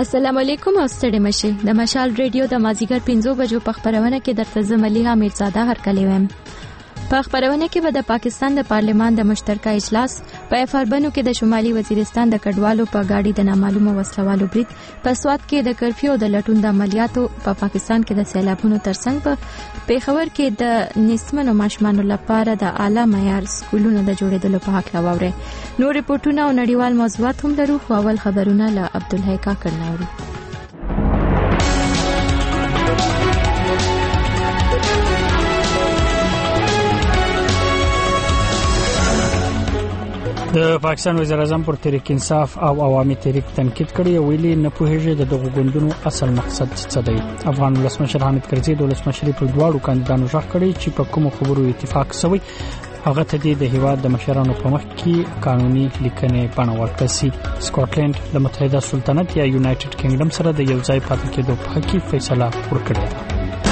السلام علیکم او ستړي مشه د مشال ریډیو د مازیګر 5 بجو په خبرونه کې درته زملیها میرزاده هرکلی ویم. په خبرونه کې به د پاکستان د پارلمان د مشترکه اجلاس په افربنو کې د شمالي وزیرستان د کډوالو په گاډي د نامعلومه وسلوالو برید په سواد کې د کرفیو د لټون د عملیاتو په پاکستان کې د سیلابونو ترڅنګ په پیښور کې د نسمنو ماشومانو لپاره د اعلی معیار سکولونو د جوړېدلو په حق راوړي. نور ریپورتونه او نړیوال موضوعات هم لرو، خو اول خبرونه له عبدالحی کاکړ نورو. د پاکستان وزیر اعظم پر تحریک انصاف او عوامي تحریک تنقید کړی او ویلي نه پوهیږي د دغو ګوندونو اصل مقصد څه دی. افغان ولسمشر حامد کرزي د ولسمشري پر دواړو کاندیدانو ژغ کړی چې په کوم خبرو اتفاق شوی هغه ته د هیواد د مشرانو په مخ کې قانوني لیکنې بڼه ورکړي شي. سکاټلند د متحده سلطنت یا یونایټډ کینګډم سره د یو ځای پاتې کېدو په حق کې فیصله ورکړې ده.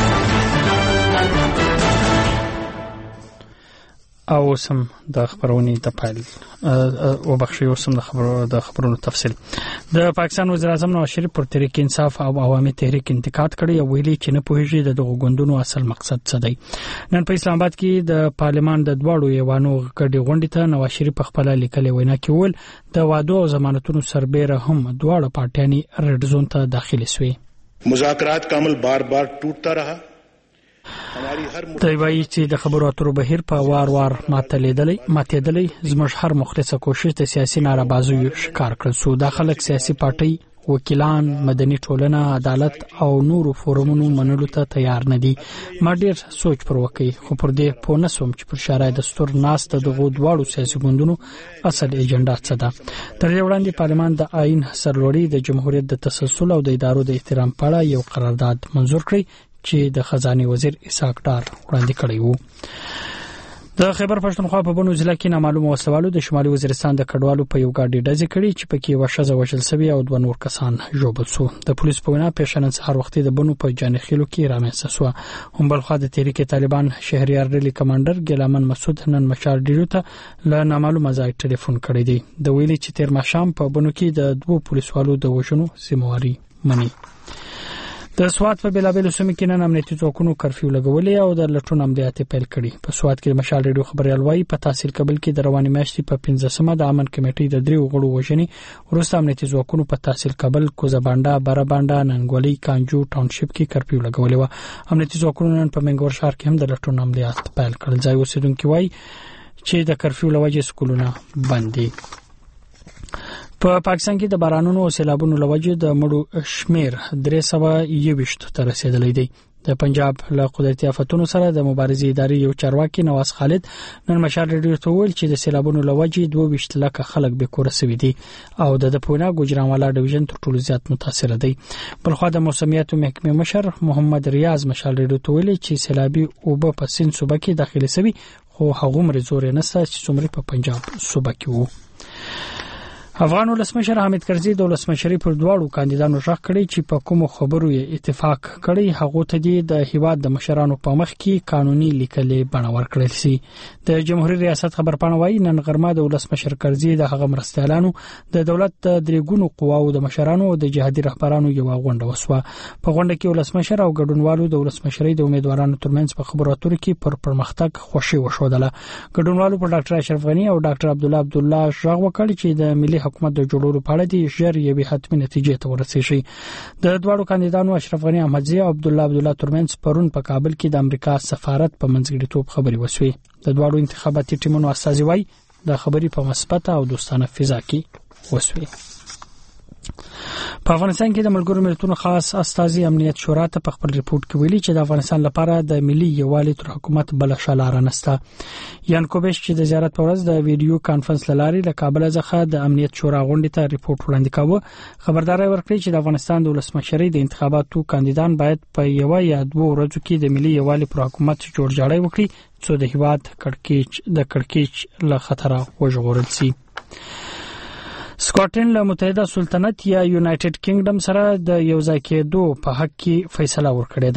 او سم د خبرونې د پایل او بخښي او سم د خبرونو تفصیل. د پاکستان وزیر اعظم نواز شریف پر تحریک انصاف او عوامي تحریک انتقاد کړی او ویلي چې نه پوهیږي د دغو ګوندونو اصل مقصد څه دی. نن په اسلام آباد کې د پارلمان د دواړو ایوانو ګډي غونډې ته نواز شریف خپل لیکلې وینا کوي د وادو او ضمانتونو سربېره هم دواړه پارټیانې ریډ زون ته داخلي شوې. مذاکرات کا عمل بار بار ټوټتا رہا. دی وایي چې د خبرو اترو بهیر په وار ماتېدلی زموږ هر مخلصه کوشش د سیاسي نارابازیو شکار کړل شو. دا خلک سیاسي پارټي، وکیلان، مدني ټولنه، عدالت او نورو فورمونو منلو ته تیار نه دي. ما ډیر سوچ پر وکړ خو پر دې پوه نه شوم چې پر شارع دستور ناس د دغو دواړو سیاسي ګوندونو اصل ایجنډا څه ده. تر دې وړاندې پارلمان د آئین سرلوړي د جمهوریت د تسلسل او د ادارو د احترام په اړه یو قرارداد منظور کړی چې د خزانه وزیر اسحاق ډار وړاندې کړی وو. د خیبر پښتونخوا په بنو ضلع کې نامعلومه وسلوالو د شمالي وزیرستان د کډوالو په یو گاډي ډزې کړې چې پکې یو ښځه وژل شوې او دوه نور کسان ژوبل شو. د پولیس په وینا پېښه سهار وختي د بنو په جانخیلو کې رامنځته شوه. هم بلخوا د تحریک طالبان شهریار ریلی کمانډر ګیلامن مسعود نن مشال ډیرو ته له نامعلومه ځای ټلیفون کړی دی. د ویلي چې تیر ماښام په بنو کې د دوه پولیسوالو د وژنو ذمہواری مني. د سواد په بلابل سیمو کې نن امنیتي ځواکونو کرفیو لګولې او د لټون عملیات پیل کړي. په سواد کې مشال ریډیو خبريال وايي په تحصیل کابل کې د رواني میاشتې په 15مه د امن کمیټې د دریو غړو وژنې وروسته امنیتي ځواکونو په تحصیل کابل، کوزبانډا، برابانډا، ننګولي، کانجو ټاونشپ کې کرفیو لګولې و. امنیتي ځواکونو نن په منګور ښار کې هم د لټون عملیات پیل کړل. ځای اوسیدونکو وايي چې د کرفیو لوجې سکولونه بند دي. په پاکستان کې د بارانونو او سیلابونو لوجې د مړو شمیر 321 ته رسیدلی دی. د پنجاب له قدرتي آفتونو سره د مبارزې ادارې یو چارواکي نواز خالد نن مشال ریډیو ته ویل چې د سیلابونو لوجې 22 لکه خلک به کور سوي دي او د پونا ګوجرانوالا ډیویژن تر ټولو زیات متاثر دی. بلخوا د موسمیاتو محکمې مشر محمد ریاض مشال ریډیو ته ویل چې سیلابي اوبه په سین صوبه کې داخلي سوي خو هغه مر زور نه سات چې څومره په پنجاب صوبه کې وو. افغان ولسمشر حامد کرزي د ولسمشري پر دواړو کاندیدانو ژغ کړی چې په کوم خبرو یې اتفاق کړی هغه ته د هیواد د مشرانو په مخ کې قانوني لیکلې بڼه ورکړل شي. د جمهوریت ریاست خبرپاڼه وايي نن غرمه د ولسمشر کرزي د هغه مرستيالانو د دولت د درېګونو قواو د مشرانو او د جهادي رهبرانو یو غونډه وسوه. په غونډه کې ولسمشر او ګډونوالو د ولسمشري د امیدوارانو ترمنځ په خبرو اترو کې پر پرمختګ خوشي وشودله. ګډونوالو په ډاکټر اشرف غنی او ډاکټر عبدالله ژغ وکړ چې د ملي حکومت د جوړولو په اړه د ژر یوې حتمي نتیجې ته ورسیږي. د دواړو کاندیدانو اشرف غنی احمدزی او عبدالله ترمنځ پرون په کابل کې د امریکا سفارت په منځګړیتوب خبري وشوي. د دواړو انتخاباتي ټیمونو استازي وايي د خبري په مثبت او دوستانه فضا کې وشوي. په افغانستان کې د ملګرو ملتونو خاص استازي امنیت شورا ته په خپل ریپورت کې ویلي چې د افغانستان لپاره د ملي یووالي تر حکومت بل شلاره نسته. یان کوبش چې د زیارت په ورځ د ویډیو کانفرنس لاري له کابل څخه د امنیت شورا غونډې ته ریپورت وړاندې کاوه خبرداري ورکړي چې د افغانستان د ولسمشرۍ د انتخاباتو کاندیدان باید په یو یا دوه ورځو کې د ملي یووالي پر حکومت جوړجاړی وکړي څو د هیواد کړکېچ له خطره وژغورل شي. سکاټلند له متحده سلطنت یا یونایټډ کینګډم سره د یو ځای کېدو په حق کې فیصله ورکړې ده.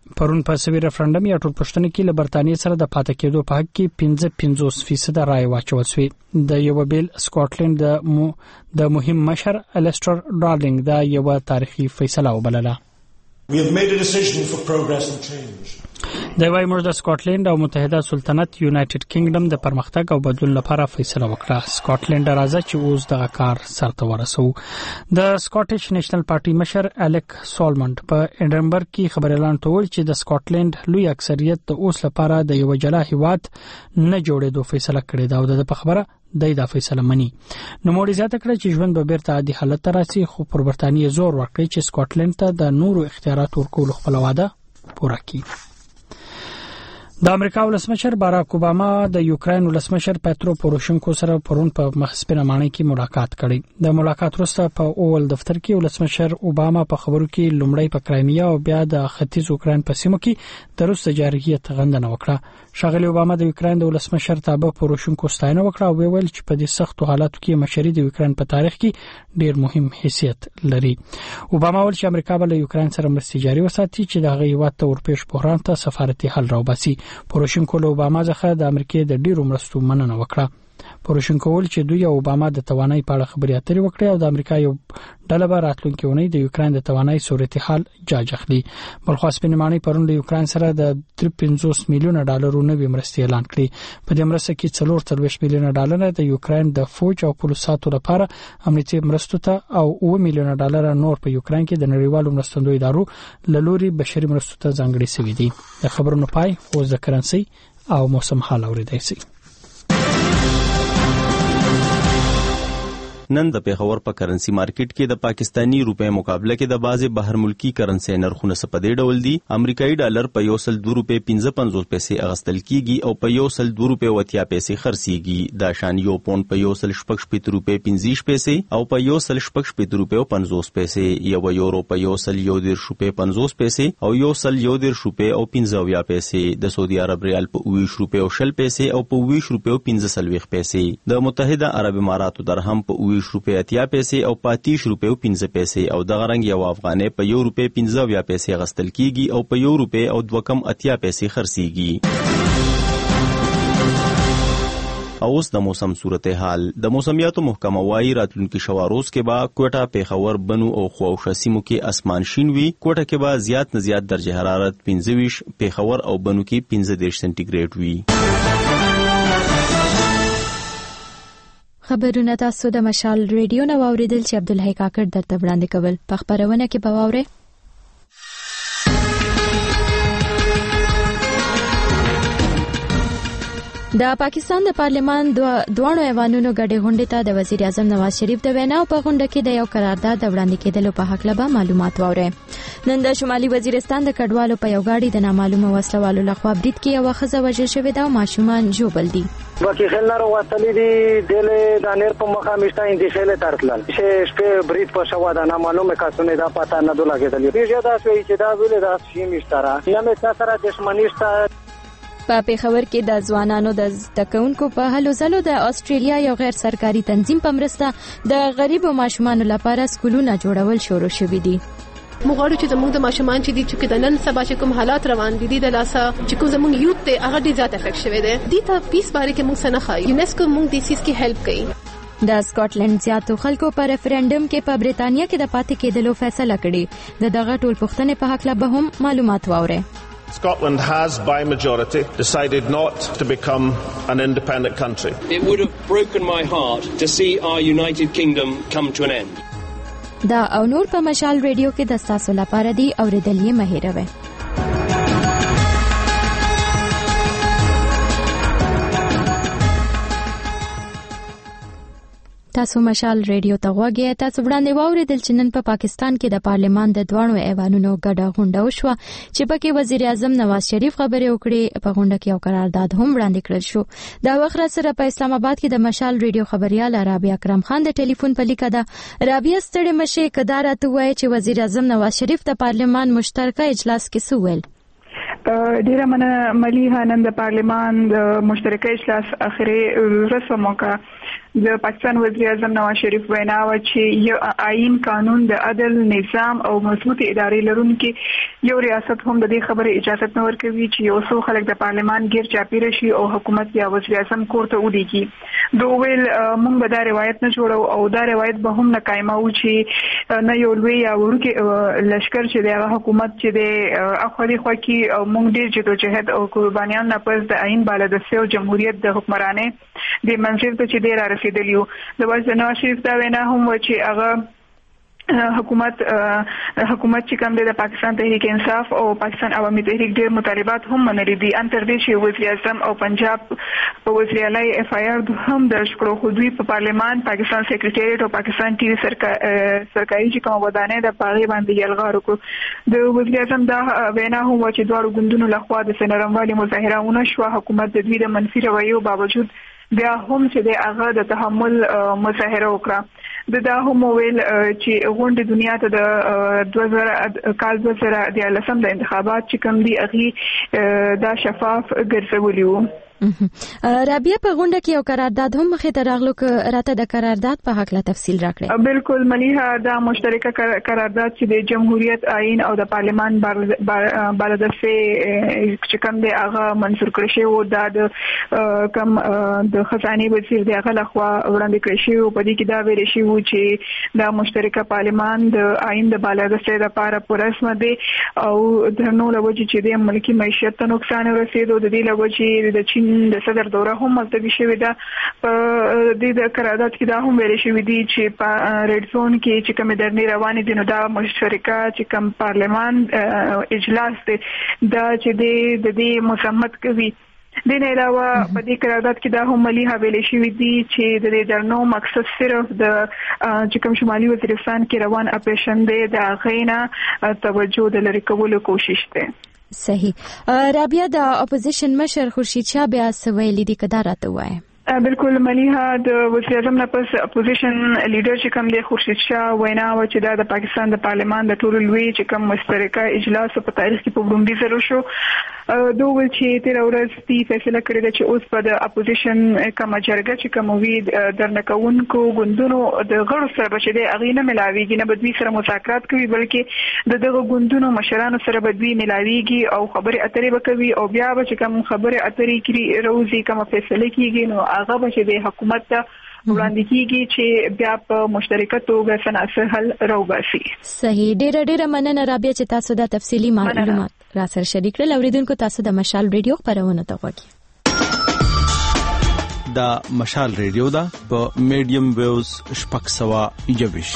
پرون په سوي ریفرندم یا ټولپوښتنه کې له برتانیې سره د پاتې کېدو په حق کې 55% رائے واچول شوې. د یو بیل سکاټلند د مهم مشر الیسټر ډارلینګ دا یو تاریخي فیصله وبلله. We have made a decision for progress and change. د وای موږ د سکاټلند او متحده سلطنت یونایټډ کینګډم د پرمختګ او بدلون لپاره فیصله وکړه. سکاټلند راځي چې اوس دغه کار سرته ورسو. د سکاټیش نېشنل پارټي مشر الیک سالمند په اډنبرګ کې خبر اعلان کړ چې د سکاټلند لوی اکثریت د اوس لپاره د یو جلا هیواد نه جوړېدو فیصله کړې ده او د خبره دا فیصله مني. نو موږ زیاته کړ چې ژوند به بیرته عادي حالت ته راشي، خو پر برتانیې زور ورکړي چې سکاټلند ته د نورو اختیارات ورکول خپل وعده پوره کړي. د امریکا ولسمشر باراک اوباما د یوکرين ولسمشر پترو پوروشنکو سره پرون په مخسپنه معنی کې ملاقات کړي. د ملاقات وروسته په اول دفتر کې ولسمشر اوباما په خبرو کې لومړی په کرایمیا او بیا د ختیځ اوکرين په سیمو کې د روس جارحیت غندنه وکړه. شاغلی اوباما د یوکرين د ولسمشر تابع پوروشنکو ستاینه وکړه او ویل چې په دې سختو حالاتو کې مشري د یوکرين په تاریخ کې ډیر مهم حیثیت لري. اوباما ویل چې امریکا به له یوکرين سره مرستې جاري وساتي چې د هغه هیواد ته ورپېښ بحران ته سفارتي حل راوباسي. پوروشنکو له اوباما څخه د امریکا د ډیرو مرستو مننه وکړه. پوروشنکو ویل چې دوی او اوباما د توانایي په اړه خبرې اترې وکړې او د امریکا یو ډله به راتلونکي اونۍ د یوکرين د توانایي صورتحال جاج اخلي. بلخو سپینمانی پرون د یوکرين سره د 53 میلیونه ډالرو نوې مرستې اعلان کړې. په دې مرسته کې 44 میلیونه ډالر د یوکرين د فوج او پولیساتو لپاره امنیتي مرستو ته او 9 میلیونه ډالر نور په یوکرين کې د نړیوالو مرستندوی ادارو له لوري بشري مرستو ته ځانګړي شوي دي. د خبرونو پای اوس د کرنسي او موسم حال اوریدای شي. نن د پیښور په کرنسي مارکیټ کې د پاکستانی روپې مقابله کې د بازي بهر ملکی کرنسي نرخونه سپدې ډول دي. امریکایي ډالر په 102 روپې 55 پیسې اغستل کیږي او په 102 روپې 80 پیسې خرڅيږي. د شان یو پوند په 116 روپې 50 پیسې او په 116 روپې 50 پیسې. یو یورو په 110 روپې 50 پیسې او 110 روپې او 50 پیسې. د سعودي عرب ریال په 20 روپې او 10 پیسې او په 20 روپې 15 پیسې. د متحده عرب اماراتو درهم په 20 روپے 80 پیسې او 35 روپے 15 پیسې او د غرنګ یو افغانې په 1 روپے 15 پیسې غستل کیږي او په 1 روپے او 2.80 پیسې خرڅيږي. اوس د موسم صورتحال. د موسمیاتو محکمه وايي راتلونکي شواروز کې با کوټه، پیښور، بنو او خواوشه سیمو کې اسمان شین وي. کوټه کې با زیات نه زیات درجه حرارت 25، پیښور او بنو کې 15 سنټیګریډ وي. خبرونه تاسو د مشال ریډیو نو اوریدل چې عبدالحی کاکړ درته وړاندې کول. په خبرونه کې به واورئ د پاکستان د پارلمان دوانو ایوانونو ګډه غونډه ته د وزیر اعظم نواز شریف د وینا په غونډه کې د یو قرارداد وړاندې کېدلو په حق لبا معلومات واورئ. نن د شمالي وزیرستان د کډوالو په یو غاډي د نامعلومه وسلوالو لخوا برید کې یو خزه وژل شوې ده او ماشومان جوبل دي. باقي خلنار واتلی دي دل دانیر په مخه مشته انتخاله ترتلل چې شپه برید په شوا د نامعلومه کسونه دا پتا نه دولګېدل. پیژه دا چې دا ویل دا شي مشترا نه مې سره دښمنیشته. په پیښور کې د ځوانانو د تکونکو په هلو ځلو د استرالیا یو غیر سرکاري تنظیم په مرسته د غریبو ماشومانو لپاره سکولونه جوړول شروع شوي دي. مغواړو چې زموږ د ماشومان چې دي چې د نن سبا چې کوم حالات روان دي د لاسه چې کوم زموږ یوت ته هغه ډیر زیات افیکټ شوی دی. دي ته پیس باره کې موږ سره خای یونیسکو موږ د سیس کې هیلپ کوي. د سکاټلند زیاتو خلکو په ریفرندم کې په بریتانیا کې د پاتې کېدلو فیصله کړې. دغه ټول پوښتنې په حق له هم معلومات واورئ. Scotland has, by majority, decided not to become an independent country. It would have broken my heart to see our United Kingdom come to an end. دا او نور په مشال ریډیو کې د تاسو لپاره دی اوریدل یې مهیروي. تاسو مشال ریډیو ته غوږی. تاسو وړاندې واوریدل چې نن په پاکستان کې د پارلمان د دوانو ایوانونو ګډه غونډه وشوه چې پکې وزیر اعظم نواز شریف خبرې وکړې. په غونډه کې یو قرارداد هم وړاندې کړل شو. دا وخت سره په اسلام آباد کې د مشال ریډیو خبريال رابعه اکرم خان د ټلیفون په لیکه ده. رابعه ستړي مشه کدارته وایي چې وزیر اعظم نواز شریف د پارلمان مشترکه اجلاس کې سوول. ډیره مننه مليحه. نن د پارلمان د مشترکه اجلاس اخري ورځ موقع د پاکستان وزیر اعظم نواز شریف وینا و چې یو آئین قانون د عدل نظام او مضبوط ادارې لرونکي یو ریاست هم د دې خبرې اجازه نه ورکوي چې یو څو خلک د پارلمان غیر چاپیره شي او حکومت یا وزیر اعظم کور ته ودیږي. دوی ویل موږ به دا روایت نه جوړو او دا روایت به هم نه قائمو چې نه یو لوی یا ورکه لشکر چې د حکومت چې د اخوالي خو کې او موږ ډیر جدوجہد او قربانیان نه پس د آئین بالادسته او جمهوریت د حکمرانۍ د منځ ته چې ډیر رسیدلیو. د وزیر نواز شریف دا وینا هم و چې هغه حکومت چې کوم د پاکستان تحریک انصاف او پاکستان عوامي تحریک ډیر مطالبات هم منلي دي ان تر دې چې وزیر اعظم او پنجاب په وزیر اعلی اف آی آر هم درج کړو خو دوی په پارلمان پاکستان سیکریټریټ او پاکستان ټي سرکاري چې کوم ودانې د پاغي باندې یلغار وکړو. د وزیر اعظم دا وینا هم و چې دوه ګوندونو لخوا د سنرموالي مظاهرهونه شو. حکومت د دوی د منفي رویو باوجود بیا هم چې د هغه د تحمل مظاهره وکړه. دا هم ویل چې غونډه دنیا ته د 2013 د انتخابات چې کوم دي اغي دا شفاف ګرځولي وو. رابعه په غونډه کې یو قرارداد هم مخې ته راغلو که راته د قرارداد په حق لا تفصیل راکړئ. بالکل ملیحه دا مشترکه قرارداد چې د جمهوریت آئین او د پارلمان بالادسته چې کوم دی هغه منظور کړی شو دا د کم د خزانه وزیر دی هغه لخوا وړاندې کړی شو. په دې کې دا ویل شوی چې دا مشترکه پارلمان د آئین د بالادسته لپاره پرسمه دی او د نو لوجي چې د ملکی معیشت ته نقصان رسیدو د دې لوجي د چین د صدر دوره هم ملتوي شوې ده. په دې قرارداد کې دا هم ویل شوی دی چې په ریډ زون کې چې کوم درنې روانې دي نو دا مشترکه چې کوم پارلمان اجلاس دی دا چې د دې مصمت کوي. د نه علاوه په دې قرارداد کې دا هم ملي حوالې شوې دي چې د دې درنو مقصد صرف د چې کوم شمالي وزیرستان کې روان اپریشن دی د غینا توجه د لری کولو کوشش دی. صحیح. رابعه د اپوزیشن مشر خورشید شاه بیا سویلی دي کدا راته وای. بالکل ملیحه د وزیر اعظم نه پس اپوزیشن لیډر چې کوم دی خورشید شاه وینا و چې دا د پاکستان د پارلمان د ټولو لوی چې کوم مشترکه اجلاس په تاریخ کې په وړاندې زرو شو. دوی ول چې تیر ورځ دی فیصله کړې ده چې اوس په د اپوزیشن کوم جرګه چې کوم وی درنکونکو غوندونو د غړو سره بچي دی اغه نه ملاویږي نه بدوی سره مذاکرات کوي بلکې دغه غوندونو مشرانو سره بدوی ملاویږي او خبرې اترې وکوي او بیا به چې کوم خبرې اترې کړي روزي کوم فیصله کیږي نو هغه به چې د حکومت ته وړاندې کیږي چې بیا په مشترکه توګه سناسر حل راوباسي. صحیح. ډېر مننه رابعه چې تاسو دا تفصیلی معلومات را سره شریک کړل. اوریدونکو تاسو د مشال ریډیو خبرونه ته وګورئ. دا مشال ریډیو دا په میډیم ویوز شپږ سوه یوش.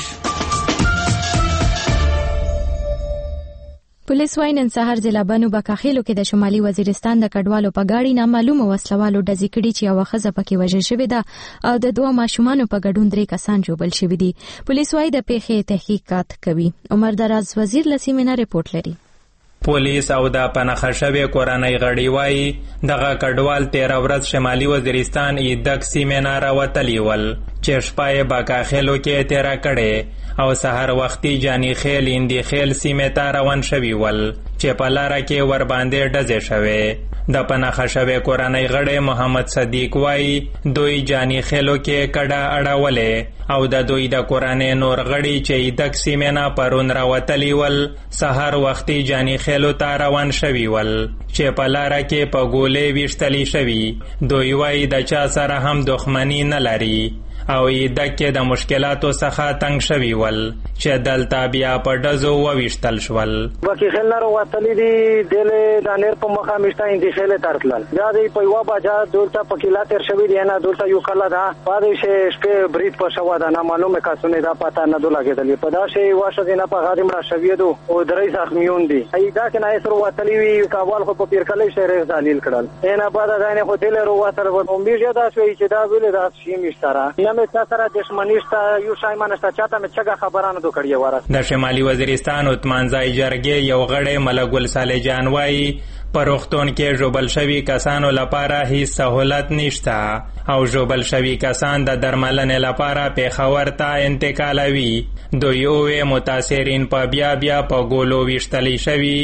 پولیس وايي نن سهار ضلع بنو بکاخیلو کې د شمالي وزیرستان د کډوالو په گاډي نامعلومه وسلوالو ډزې کړي چې یو خزه پکې وژل شوې ده او د دوه ماشومانو په ګډون 3 کسان جوړل شوي دي. پولیس وايي د پیښې تحقیقات کوي. عمر دراز وزیر لسیمه ریپورت لري. پولیس او د پناخښوي کورنۍ غړي وايي دغه کډوال 13 ورځ شمالي وزیرستان ایدک سیمه راوتلی ول چې شپه بکاخیلو کې تیرا کړي او سحر وختي جانی خیل اندی خیل سیمه ته روان شوی ول چې په لار کې ور باندې ډزې شوه. د پناخښوي کورنۍ غړي محمد صدیق وايي دوی جانی خیلو کې کډه اړولې او د دوی د کورنۍ نور غړي چې دک سیمه نه پرون راوتلی ول سحر وختي جانی خیلو ته روان شوی ول چې په لار کې په ګولې ویشتلی شوی. دوی وايي د چا سره هم دښمنی نه لري او دکه د مشکلاتو څخه تنگ شوی ول چې دلته بیا په ډزو وویشتل شول. باقي خلنارو وتلی دي د دانیر په مخه مشته انتخابات ترتلل دا دی په یو باجا دولته پکیلا تر شوی دی نه دولته یو کله دا پادې شپه بریټ په شوا دا نه معلومه کاسونه دا پتا نه دولګېدل په دا شی واشه دینه په غادي مړه شوی دو او درې زخمیون دي ای دا کنه ایسر وتلی وی کابل خو په پیرکلې شهر ذلیل کړل اینا بعد دا نه خو دل ورو وتر و میږي دا شوی چې دا ویل دا شی مشتره مې سره دښمنیستا یو شایمانستا چاته مې چګه خبرانه دو کړی وره. د شمالي وزیرستان عثمانزای جرګې یو غړی ملګل صالح جان وايي پروختون کې جوبل شوی کسانو لپاره هیڅ سہولت نشته او جوبل شوی کسان د درملنې لپاره پیښور ته انتقالوي. دوی متاثرین په بیا په ګولو ویشتلی شوی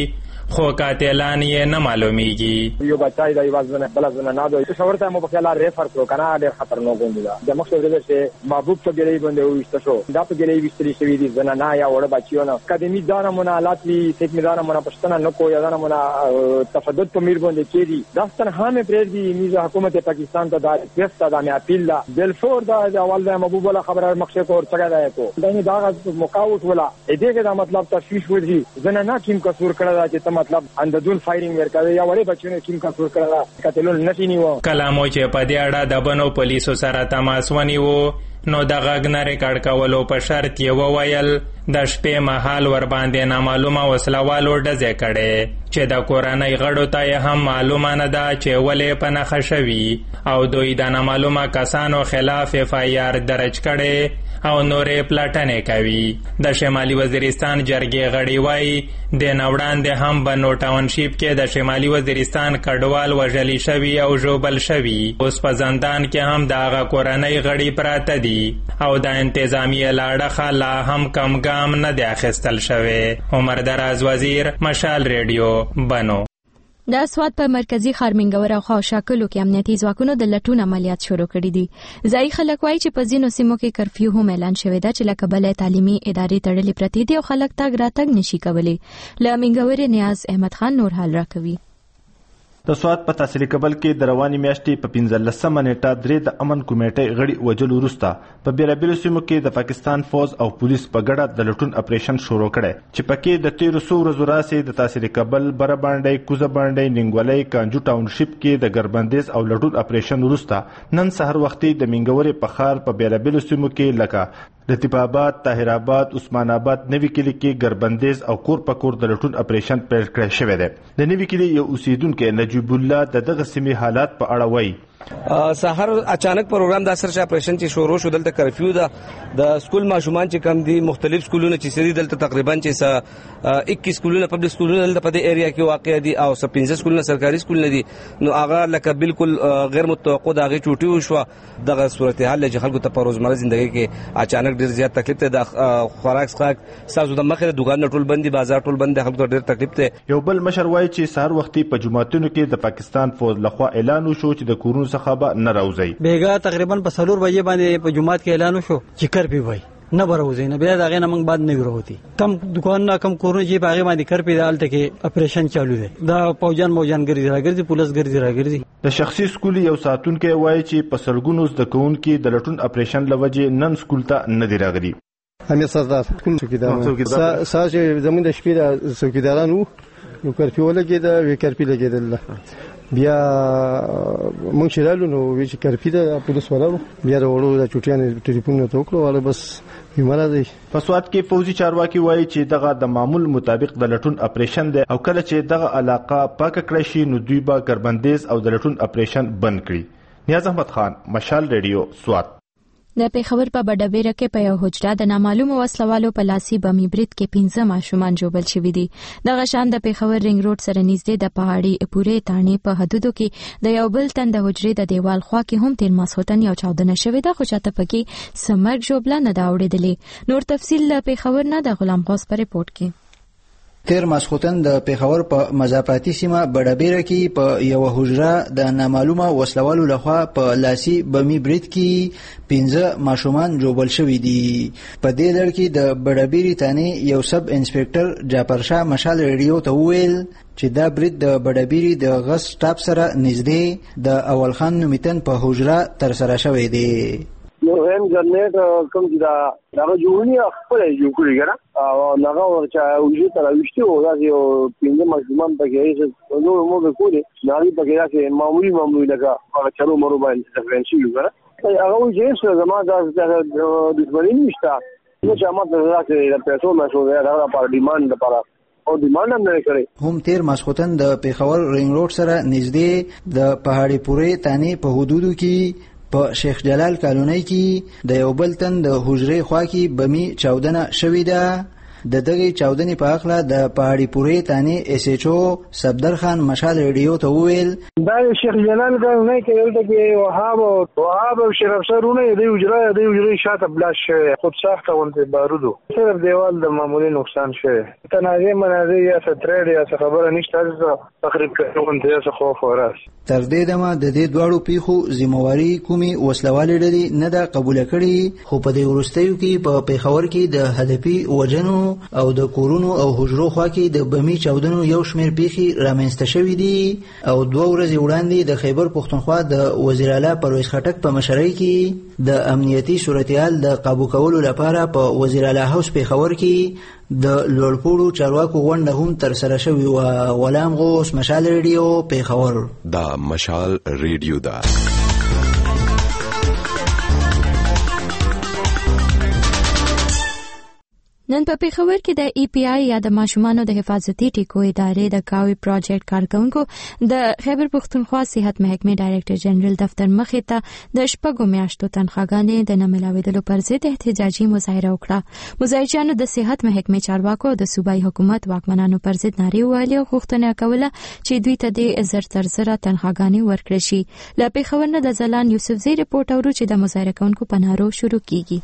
خو قاتلان یې نه معلومیږي. یو بچای د یوازونه بل زنه نه دوی شورته مو په خیال ریفر کړو کنه ډېر خطرناک دی د مخکې ورته چې محبوب په ګری باندې وښته شو دا په ګری وستري شوی دي زنه نه یا وړ بچیونه اکیډمي دانه منالات وی تک میدانه منا پښتنه نه کو یا دانه منا تفدد په میر باندې کېدی داستان هم پرې دی میز حکومت پاکستان ته د پیستا د اپیل دا بلفور دا اول د محبوب ولا خبره مخشه کو ورڅګه دا کو دا مقاومت ولا دې کې دا مطلب تشویش ورځي زنه نه کیم قصور کړه چې ته مطلب انددون فایرینګ ورکړي یا وړي بچونه کیم قصور کړه قتلول نشي نیو کلامو چې په دې اړه د بنو پولیسو سره تماس ونیو نو د غږ نه ریکارډ کولو په شرط یې وویل د شپې مهال ور باندې نامعلومه وسلوالو ډزې کړې چې د کورنۍ غړو ته یې هم معلومه نه ده چې ولې په نښه شوي او دوی د نامعلومه کسانو خلاف FIR درج کړي او نورې پلټنې کوي. د شمالي وزیرستان جرګې غړي وایي د نوړاندې هم بنو ټاونشیپ کې د شمالي وزیرستان کډوال وژلي شوي او ژوبل شوي. اوس په زندان کې هم د هغه کورنۍ غړي پراته دي او د انتظامیه له اړخه لا هم کم ګام نه دی اخیستل شوی. عمر دراز وزیر، مشال ریډیو، بنو. د سوات په مرکزی خارمنګور او خاوشاکلو کې امنیتي ځواکونو د لټون عملیات شروع کړي دي. ځایي خلک وایي چې په ځینو سیمو کې کرفیو هم اعلان شوی ده چې لکه بلې تعلیمي ادارې تړلې پرتې دي او خلک تګ راتګ نشي کولی. له منګورې نیاز احمد خان نور حال راکوي. د سوات په تحصیل کبل کې د رواني میاشتې په 15 نیټه درې د امن کمیټې غړي وجل وروسته په بیلابیلو سیمو کې د پاکستان فوج او پولیس په ګډه د لټون اپریشن شروع کړي چې پکې د 1300 ورځو راسي د تحصیل کبل بره باندې کوزه باندې ننګولۍ کانجو ټاونشیپ کې د ګربندیز او لټون اپریشن وروسته نن سحر وختي د منګورې په خار په بیلابیلو سیمو کې لکه لطیف آباد، طاهر آباد، عثمان آباد، نوی کلی کې ګربندیز او کور په کور د لټون اپریشن پیل کړی شوی دی. د نوی کلی یو اوسیدونکو نجیب الله د دغه سیمې حالات په اړه وایي. سحر اچانک پروګرام د سرچ اپریشن چې شروع شو دلته کرفیو ده د سکول ماشومان چې کم دي مختلف سکولونه چې سری دلته تقریبا چې 21 سکولونه پبلک سکولونه دلته په دې ایریا کې واقع دي او 15 سکولونه سرکاري سکولونه دي نو هغه لکه بالکل غیر متوقع دغه چوټي وشو دغه صورتحال چې خلکو ته په روزمره ژوندۍ کې اچانک ډیر زیات تکلیف ته د خوراک څخه سازو د مخه دکان ټول بندي بازار ټول بند خلکو ته ډیر تکلیف ته. یو بل مشر وایي چې سحر وختي په جمعتونو کې د پاکستان فوج لخوا اعلان وشو چې د کورونو څخه به نه راوځي. بیګا تقریبا په 4 بجې باندې په جمعات کې اعلان وشو چې کرفیو وای نه براوځي نه بیا دغه نه موږ بعد نه وروتي کم دکان نه کم کورونه چې باغې باندې کرفیو دالته کې اپریشن چالو دی دا پوجان ګرځي راګرځي پولیس ګرځي راګرځي. د شخصي سکول یو ساتونکو وایي چې په سلګونو د کونکو د لټون اپریشن لوجه نن سکول ته نه دی راغلي. امیر سردار سکول څوکیدار ساج زمون د شپې د څوکیدارانو یو کرفیو لګیدا وی کرفیو لګیدل بیا مونږ شرالو نو وی چې کرفیو د پولیس ورو بیا ورو د چټیان ټلیفون ته وکړو ولا بس یماله دی. په سوات کې فوجي چارواکي وایي چې دغه د معمول مطابق د لټون اپریشن دی او کله چې دغه علاقه پاک کړی شي نو دوی به ګربندیز او د لټون اپریشن بند کړي. نیاز احمد خان، مشال ریډیو، سوات. د پیښور په بډبیره کې په یو حجره د نامعلومو وسلوالو په لاسي بمي برید کې 15 ماشومان جوړل شوي دي. دغه شان د پیښور رنګ روډ سره نږدې د پهاړي پورې تانې په حدودو کې د یو بل تن د حجرې د دیوال خوا کې هم تیر ماسوتن یو چاودنه شوې ده خو چاته پکې سمرګ جوړل نه دا وړېدلې. نور تفصیل له پیښور نه د غلام غوث په ریپورت کې. تیر ماسخوتن د پیښور په مضافاتي سیمه بډبیره کې په یو حجره د نامعلومه وسلوالو لخوا په لاسي بمي برید کې 15 ماشومان جوړل شوي دي. په دې لړ کې د بډبیري تانې یو سب انسپکټر جعفر شاه مشال ریډیو ته وویل چې دا برید د بډبیري د غس ټاپ سره نږدې د اول خان نومیتن په حجره تر سره شوی دی. نو هم جنریټ کوم چې دا جوړنی خپل جوړ کړی کنه او هغه ورچا وجود ته راوښتي او دا یو پینځه ماشومان پکې یې نو موږ کولی ناري پکې راځي معمولی لګه هغه چلو مرو باندې ډیفرنشي وګړه هغه وجه چې زما دا د دښمنۍ نشته نو چې امر راځي د پیسو مشو دا لپاره ډیماند لپاره او ډیماند هم نه کړی. هم تیر ماسخوتن د پیښور رنګ روډ سره نږدې د پهاړي پورې تانې په حدودو کې په شیخ جلال کالونی کې د یو بل تن د حجرې خوا کې بمی چاودنه شوې ده د دغه چاودنې په اړه د پاړی پورې تانی اس ایچ او صفدر خان مشال ریډیو ته وویل دا شیخ جلال غوښنه کې دلته وهاب او شرف سرونه د وجري شاته بلاش خود ساخته ولته بارودو صرف دیوال د معمولی نقصان شوی تنازع منازع یا سترډ یا خبره نشته تقریبا کوم څه خوف وراس تر دې دمه د دې دواړو پیښو ذمہواری کومي وسلوالې ډلې نه ده قبول کړې خو په دې وروستیو کې په پیښور کې د هدفي وجنو او د کورونو او حجرو خوا کې د بمي چاودنو یو شمېر پیښې رامنځته شوې دي او 2 ورځې وړاندې د خیبر پښتونخوا د وزیر اعلی پرویز خټک په مشرۍ کې د امنیتي صورتحال د قابو کولو لپاره په وزیر اعلی هاوس پیښور کې د لوړپوړو چارواکو غونډه هم تر سره شوې و. غلام غوث، مشال ریډیو، پیښور. دا مشال ریډیو دا نن په پیښور کې د ای پی آی یا د ماشومانو د حفاظتي ټیکو ادارې د کاوی پروجیکټ کارکونکو د خیبر پښتونخوا صحت محکمې ډایریکټر جنرال دفتر مخې ته د شپږو میاشتو تنخواګانې د نه ملاوېدلو پر ضد احتجاجي مظاهره وکړه. مظاهرچیانو د صحت محکمې چارواکو د صوبایي حکومت واکمنانو پر ضد نارې وهلې او غوښتنه کوله چې دوی ته د زر تر زره تنخواګانې ورکړل شي. له پیښور نه د زلان یوسفزی رپورټ اورو چې د مظاهره کوونکو په نارو شروع کیږي.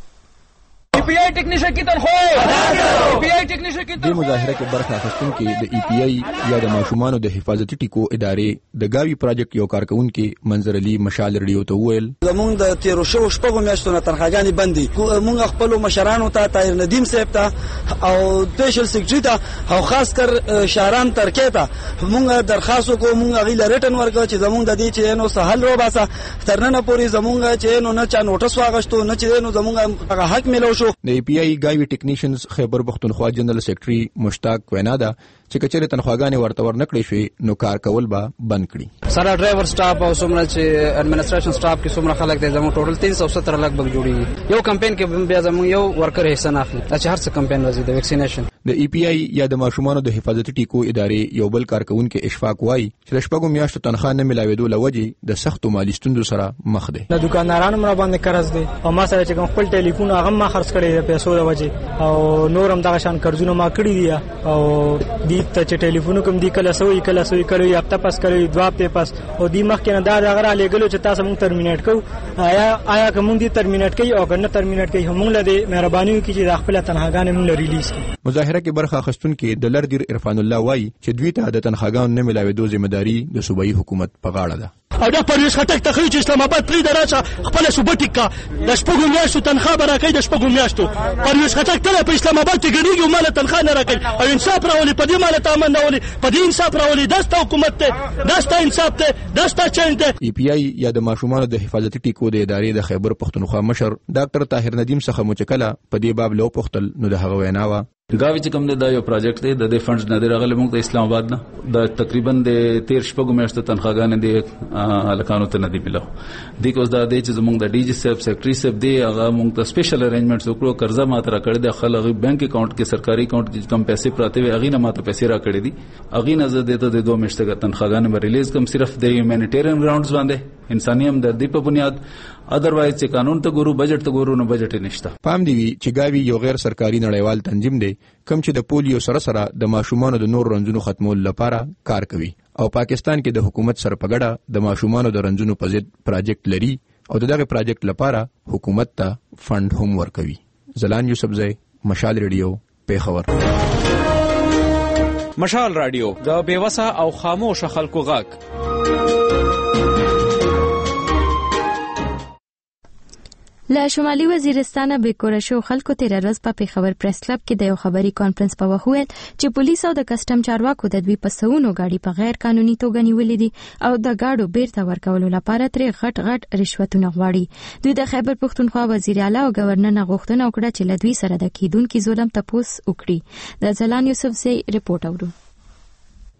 ای پی آی ټیکنیشن کی تنخواه ای پی آی ټیکنیشن کی د مظاهره کې برخه اخیستونکو د ای پی آی یا د ماشومانو د حفاظتي ټیکو ادارې د گاوی پروجیکټ یو کارکونکو منظر علي مشال ریډیو ته وویل زمونږ د 13 شپږو میاشتو نه تنخواګانې بندي مونږ خپل مشرانو ته طاهر ندیم صاحب ته او سپیشل سیکریټری ته او خاص کر شهرام ترکیه ته مونږ درخواست وکړو مونږ غي لریټن ورکړو چې زمونږ د دې چې نو سهل رو باسه ترنه پوری زمونږ چې نو نه چا نوټس واغشتو نه چې نو زمونږ حق ملو شو. د ای پی آی گاوی ټیکنیشنز خیبر پښتونخوا جنرال سیکریټری مشتاق وینا ده چې کچره تنخواګانې ورته ورنکړې شي نو کار کول به بند کړي. سره ډرایور سټاف او څومره چې اډمنسټریشن سټاف کې څومره خلک دي زموږ ټوټل 370 لک بګ جوړي یو کمپاین کې بیا زموږ یو ورکر حصہ نه اخلي چې هر څه کمپاین راځي د ویکسینیشن. د ای پی آی یا د ماشومانو د حفاظتي ټیکو ادارې یو بل کارکونکو اشفاق وای چې د شپږو میاشتو تنخواه نه ملاوېدو لوجې د سختو مالي ستونزو سره مخ دي. د دکاندارانو مر باندې قرض دي او ما سره چې خپل ټلیفون هغه ما خرڅ کړی د پیسو د وجې او نورم دغه شان قرضونه ما کړی دي او دې ته چې ټلیفون کوم دی کله سوې کړي هفته پس کړي 2 هفته پس او دې مخ کې نه دا غره لګلو چې تاسو موږ ترمینیټ کوو آیا کوم دې ترمینیټ کوي او کنه ترمینیټ کوي هم له دې مهرباني وکړي چې خپل تنخواګانې موږ ریلیز کړي. مظاهره کې برخه اخیستونکو د لردیر عرفان الله وای چې دوی ته د تنخواګانو نه ملاوېدو ذمہداري د صوبایي حکومت په غاړه ده. او دا پرویز خټک ته خو چې اسلام آباد پری دراشه خپل صوبه ټیکا د شپږو میاشتو تنخواه برکې د شپږو میاشتو پرویز خټک ته په اسلام آباد کې ګډیږي مال تنخواه نه راکړي او انصاف راولي په دې مال تامن نه ولي په دې انصاف راولي داسته حکومت ته داسته انصاف ته داسته چنته. ای پی آی یا د ماشومانو د حفاظتي ټیکو د ادارې د خیبر پښتونخوا مشر ډاکټر طاهر ندیم څخه مچکله په دې باب لو پختل نو د هغه ویناوه گاوی چې کوم دا یو پروجیکټ دی د فندز نه دی راغلی موږ د اسلام آباد نه د تقریبا د 13 شپږو میاشتو تنخواګانې دی الکانو ته نه دی ملو د کوز د دې چې موږ د ډي جی صاحب سیکریټری صاحب دی هغه موږ ته سپیشل ارینجمنټس وکړو قرضه ماته را کړی د خلک بانک اکاؤنٹ کې سرکاري اکاؤنٹ کې کم پیسې پراته وي اغه نه ماته پیسې را کړی دي اغه نه زه دته د 2 میاشتو تنخواګانې به ریلیز کوم صرف د هیومانیټیرین گراوندز باندې انساني همدردی په بنیاد ادروایز چې قانون ته ګورو بجټ ته ګورو نو بجټ نشته. پام دی چې گاوی یو غیر سرکاري نړیوال تنظیم دی کوم چې د پولیو سره د ماشومانو د نور رنځونو ختمول لپاره کار کوي او پاکستان کې د حکومت سره په ګډه د ماشومانو د رنځونو په ضد پروجیکټ لري او دغه پروجیکټ لپاره حکومت ته فند هم ورکوي. زلان یوسفزی، مشال ریډیو، پیښور. مشال رادیو د بیوسه او خاموش خلکو غږ. له شمالي وزیرستان به کورشو خلکو تیر ورځ په پیښور پریس کلب کې د یو خبري کانفرنس په وخت ویل چې پولیس او د کسٹم چارواکو د دوی په سونو غاډي په غیر قانوني توګه نیولې دي او د غاډو بیرته ورکولو لپاره ترې غټ رشوتونه غواړي. دوی د خیبر پښتونخوا وزیر اعلی او گورنر نه غوښتنه وکړه چې له دوی سره د کیدونکو ظلم تپوس وکړي. د زلان یوسفزی رپورټ اورو.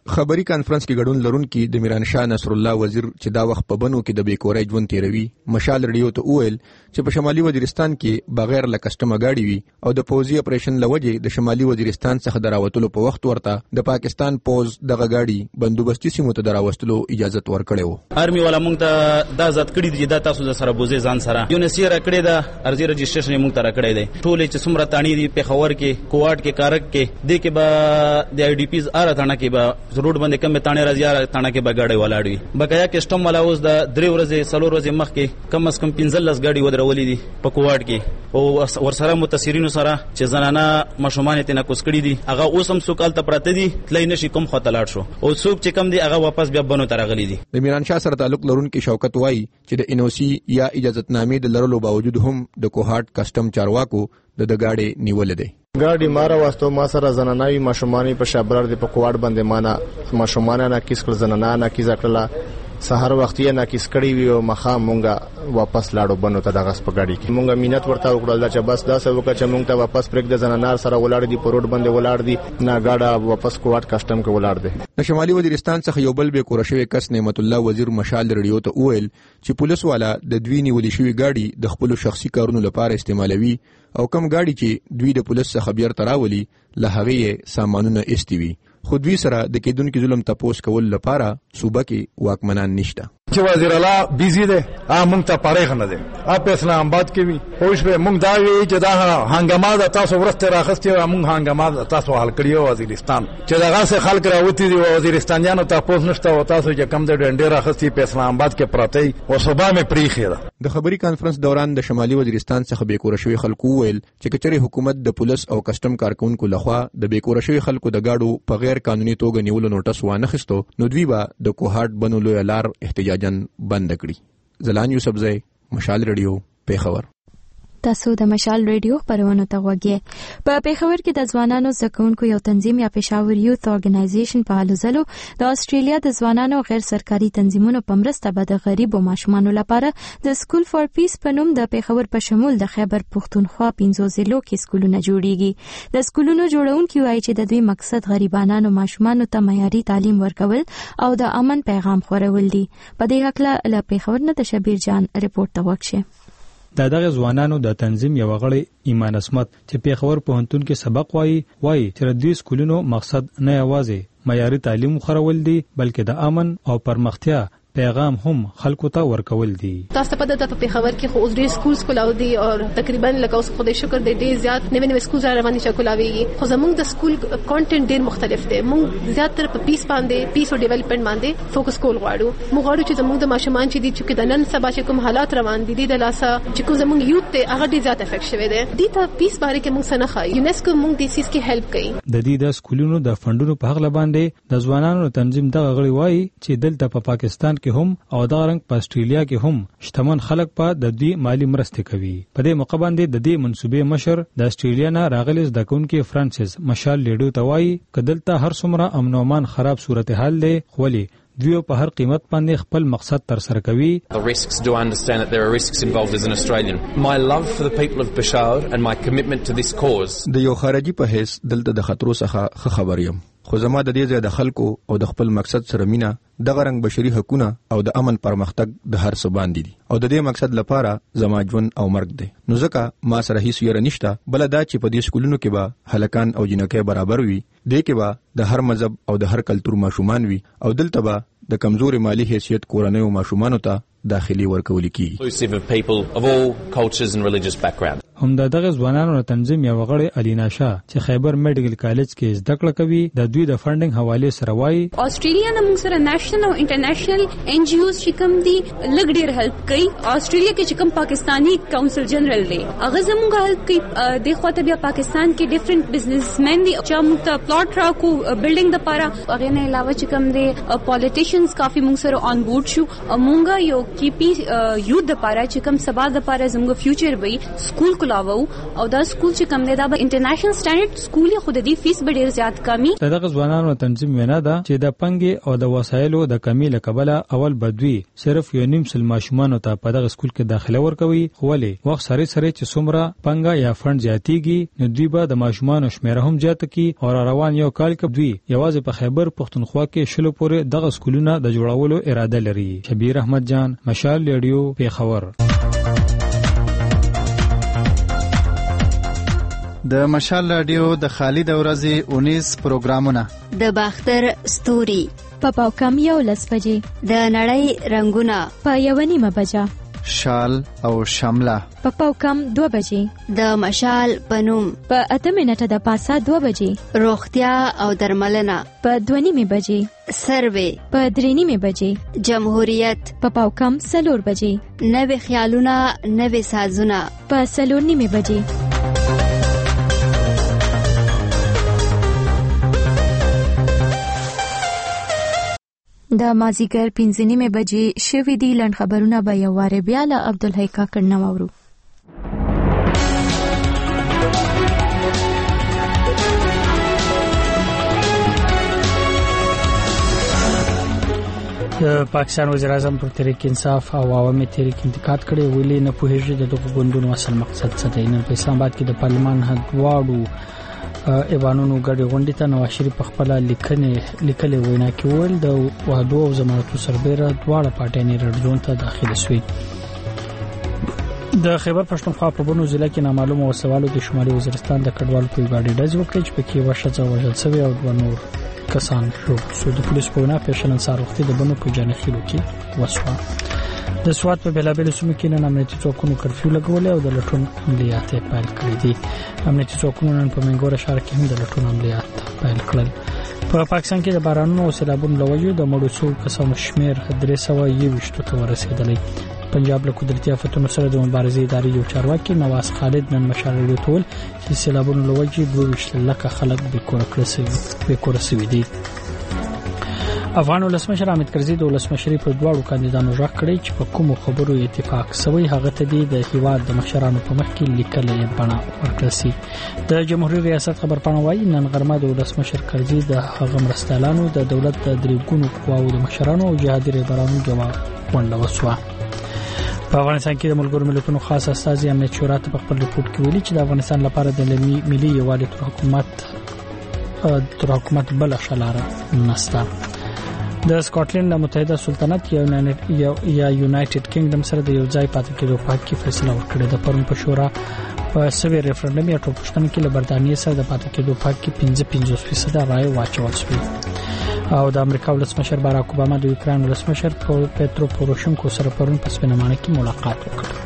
خبري کانفرنس کې ګډون لرونکي د میرانشاه نصر الله وزیر چې دا وخت په بنو کې د بیکورۍ ژوند تیروي مشال رادیو ته وویل چې په شمالي وزیرستان کې بغیر له کسټمه گاډي وي او د پوځي اپریشن لوجه د شمالي وزیرستان څخه دراوتلو په وخت ورته د پاکستان پوز دغه گاډي بندوبستي سیمو ته دراوستلو اجازه ورکړې و. آرمي والا مونږ ته دا ځات کړی دي دا تاسو د سره بوزي ځان سره یو نسیر کړی دا ارزي رجسټریشن مونږ ته راکړی دی ټول چې څومره تانی دي په خور کې کوواټ کې کارک کې د کې با د آی ډی پیز اره تانه کې با ضرور باندې کم تانه راځي اره تانه کې بغاړي ولاړوي بقایا کسٹم والا اوس د 3 ورځې 4 ورځې مخ کې کم از کم 15 غاډي ودرولې دي په کوواټ کې او ورسره متاثرینو سره چې زنانه مشومان ته نه کوسکړي دي هغه اوس هم سوکال ته پراته دي تلای نشي کوم خطلاړ شو او څوک چې کم دي هغه واپس بیا بنو ترغلي دي. د میرانشاه سره تعلق لرونکي شوکت وای چې د انوسی یا اجازهتنامې د لرلو باوجود هم د کوهاټ کسٹم چارواکو د گاډي نیول دي. گاډي مارا واسطو ما سره زنانوي ماشومانی په شابرار د په کوواټ باندې مانا ماشومانه نه کیس کړ زنانه نه کیز کړلا سحر وختي نه کیس کړی وی او مخا مونږه واپس لاړو بنو ته دغه په گاډي کې مونږه مينت ورته وکړل چې بس دا څه وکړه چې مونږ ته واپس پرېګ د زنانار سره ولاړ دي په روډ باندې ولاړ دي نه گاډا واپس کوواټ کسٹم کې ولاړ دي. د شمالي وزیرستان څخه یو بل به کورشوي کس نعمت الله وزیر مشال رادیو ته وویل چې پولیس والا د دوی نیول شوی گاډي د خپل شخصي کارونو لپاره استعمالوي او کم گاډي چې دوی د پولیس څخه بیر تراولي له هغه سامانونه استوي خو دوی سره د کېدونکو ظلم تپوس کول لپاره صوبه کې واکمنان نشته. چې وزیر الله بیزی ده مونږ ته پاره خنه ده اپ اسلام آباد کې وی خوش به مونږ دا وی چې دا هنګما د تاسو ورسته راخستي مونږ هنګما تاسو حل کړیو وزیرستان چې دغه څخه خلک راوتی دي وزیرستانیانو تاسو نشته او تاسو چې کم د ډنډه راخستي په اسلام آباد کې پراته او صبح مې پریخي ده. د خبري کانفرنس دوران د شمالي وزیرستان څخه بیکور شوی خلکو ویل چې کچري حکومت د پولیس او کسٹم کارکونکو لخوا د بیکور شوی خلکو د گاډو په غیر قانوني توګه نیولو نوټس وانه خستو نو دوی به د کوهاټ بنو لوی لار احتجاجاً بند کړي. زلان یوسفزئی مشال رادیو پیښور. تاسو د مشال رادیو خبرونه ته وګورئ. په پیښور کې د ځوانانو زکونکو یو تنظیم یا پېښور یوث اورګنایزیشن په هلو ځلو د استرالیا د ځوانانو غیر سرکاري تنظیمونو په مرسته به د غریبو ماشومانو لپاره د سکول فور پیس په نوم د پیښور په شمول د خیبر پښتونخوا 15 ضلعو کې سکولونه جوړیږي. د سکولونو جوړونکي وایي چې د دوی مقصد غریبانو ماشومانو ته معیاري تعلیم ورکول او د امن پیغام خورول دي. په دې حق له پیښور نه د شبیر جان ریپورت ته وکړي. د دغه ځوانانو د تنظیم یو غړی ایمان اسمت چې پیښور پوهنتون کې سبق وایي چې د دې سکولونو مقصد نه یوازې معیاري تعلیم خورول دي بلکې د امن او پرمختیا پیغام هم خلکو ته ورکول دي. تاسو په دغه پیښور کې خو اوس ډېر سکولز کولاو دي او تقریبا لکه اوس خدای شکر دې ډېر زیات نوې سکولز روانې شکولاوي خو زموږ د سکول کانټینټ ډېر مختلف دی. موږ زیاتره په پیس باندې پیس او ډیولپمنٹ باندې فوکس کول غواړو. موږ غواړو چې زموږ د ماشومان چې دي چې د نن سبا چې کوم حالات روان دي د لاسه چې کوم زموږ یوث ته هغه ډېر زیات افیکټ شوی دی. دې ته پیس باره کې موږ سره خای یونیسکو موږ د سیس کې هیلپ کوي. د دې د سکولونو د فندونو په حق باندې د ځوانانو تنظیم دغه غړي وایي چې دلته په پاکستان کې هم او د رنګ په استرالیا کې هم شتمن خلک په د دې مالی مرسته کوي. په دې موقع باندې د دې منسوبې مشر د استرالیا نه راغلی زدهکونکي فرانسیس مشال لیډو ته وایي کدلته هر څومره امن او امان خراب صورتحال دی خولي دوی په هر قیمت باندې خپل مقصد تر سره کوي. The risks do understand that there are risks involved as an Australian. My love for the people of Peshawar and my commitment to this cause. د یو خارجي په هیڅ دلته د خطرو څخه خبر یم خو زما د دې ځای د خلکو او د خپل مقصد سره مینا دغه رنګ بشري حقوقونه او د امن پرمختګ د هر څه باندې دي او د دې مقصد لپاره زما ژوند او مرګ دی. نو ځکه ما سره هیڅ یره نشته بل دا چې په دې سکولونو کې به هلکان او جنکۍ برابر وي دې کې به د هر مذهب او د هر کلتور ماشومان وي او دلته به د کمزوري مالی حیثیت کورنۍ او ماشومانو ته داخلي ورکول کیږي. Inclusive of people of all cultures and religious backgrounds. هم دغه ځوانانو تنظیم یو غړی الینا شاه چې خیبر میډیکل کالج کې زده کړه کوي د دوی د فندینګ حواله سره وایي استرالیا نه موږ سره نېشنل او انټرنیشنل ان جی اوز چې کوم دي لګ ډیر هیلپ کوي. استرالیا کې چې کوم پاکستانی کونسل جنرال دی هغه زموږ هیلپ کوي. د خواته بیا پاکستان کې ډیفرنٹ بزنسمن دي چې موږ ته پلاټ راکو بلډینګ د لپاره. هغه نه علاوه چې کوم دي پالیټیشنز کافي موږ سره آن بورډ شو. موږ یو کی پی یوث د لپاره چې کوم سبا د لپاره زموږ فیوچر وي سکول کولاوو او دا سکول چې کوم دی دا به انټرنیشنل سټانډرډ سکول خو د دې فیس به ډیر زیات کمی. دغه ځوانانو تنظیم وینا ده چې د پنګ او د وسایلو د کمی له کبله اول بدوي صرف یو نیم سل ماشومان ته په دغه سکول کې داخله ورکوي، خو ولې وخت سره سره چې څومره پنګ یا فند زیاتیږي نو دوی به د ماشومان شمیره هم زیات کی او روان یو کال کې دوی یوازې په خیبر پختونخوا کې شلو پورې دغه سکولونه د جوړولو اراده لري. شبیر احمد جان، مشال ریډیو، پیښور. د مشال رادیو د خالد ورځې 19 پروګرامونه د باختر ستوري په پاوکم 11 بجې، د نړۍ رنگونه په 1:30 بجه، شال او شمله په پاوکم 2 بجې، د مشال پنوم په 8 منټه د پاسه 2 بجې، روغتیا او درملنه په 2:30 بجې، سروې په 3:30 بجې، جمهوریت په پاوکم 4 بجې، نوې خیالونه نوې سازونه په 4:30 بجې. د مازیګر 5:30 بجې شوې دي. لنډ خبرونه به یو واره بیا له عبدالحی کاکړ نه واورو. د پاکستان وزیر اعظم پر تحریک انصاف او عوامي تحریک انتقاد کړي، ویلي نه پوهیږي د دغه ګوندونو اصل مقصد څه دی. نن په اسلام آباد کې د پارلمان هدواړو ایوانونو ګډې غونډې ته نواز شریف په خپل لیکلې وینا کې وویل د وعدو او ضمانتو سربېره دواړه پارټیانې ریډ زون ته داخله شوې. د خیبر پښتونخوا په بنو ضلع کې نامعلومه وسوالو د شمالي وزیرستان د کډوالو په ګاډي ډز وکړ چې پکې یوه ښځه وژل شوې او 2 نور کسان شو. د پولیسو په وینا پېښه نن سهار وختي د بنو په جانخیلو کې وشوه. د سوات په بېلابېلو سیمو کې نن امنیتي ځواکونو کرفیو لګولې او د لټون عملیات یې پیل کړي دي. امنیتي ځواکونو نن په منګور ښار کې هم د لټون عملیات پیل کړل. په پاکستان کې د بارانونو او سیلابونو له وجې د مړو شوو کسانو شمېر 321 ته ورسېدلی. پنجاب له قدرتي آفتونو سره د مبارزې ادارې یو چارواکي نواز خالد نن مشال ریډیو ته وویل چې سیلابونو له وجې 22 لکه خلک بېکوره سوي دي. افغان ولسمشر حامد کرزي د ولسمشرۍ په دواړو کاندیدانو غږ کړی چې په کومو خبرو اتفاق سوی هغه ته د هیواد د مشرانو په مخ کې لیکلې بڼه ورکړل شي. د جمهوریت ریاست خبرپاڼه وايي نن غرمه د ولسمشر کرزي د هغه مرستیالانو د دولت د درېګونو قواو د مشرانو او جهادي رهبرانو جواب غونډه وشوه. په افغانستان کې د ملګرو ملتونو خاص استازي امنیت شورا ته په خپل ریپورت کې ویلي چې د افغانستان لپاره د ملي یووالي تر حکومت بل شلاره نشته. د سکاټلند متحده سلطنت یا یونایټډ کینګډم سره د یو ځای پاتې کېدو په حق کې فیصله ورکړه. د پرون په شورا په سوي ریفرندم یا ټاکنو کې له برتانیې سره د پاتې کېدو په حق کې 55% رائے واچول شوې. او د امریکا ولسمشر باراک اوباما د یوکران ولسمشر پیترو پوروشنکو سره پرون په سپینمانه کې ملاقات وکړ.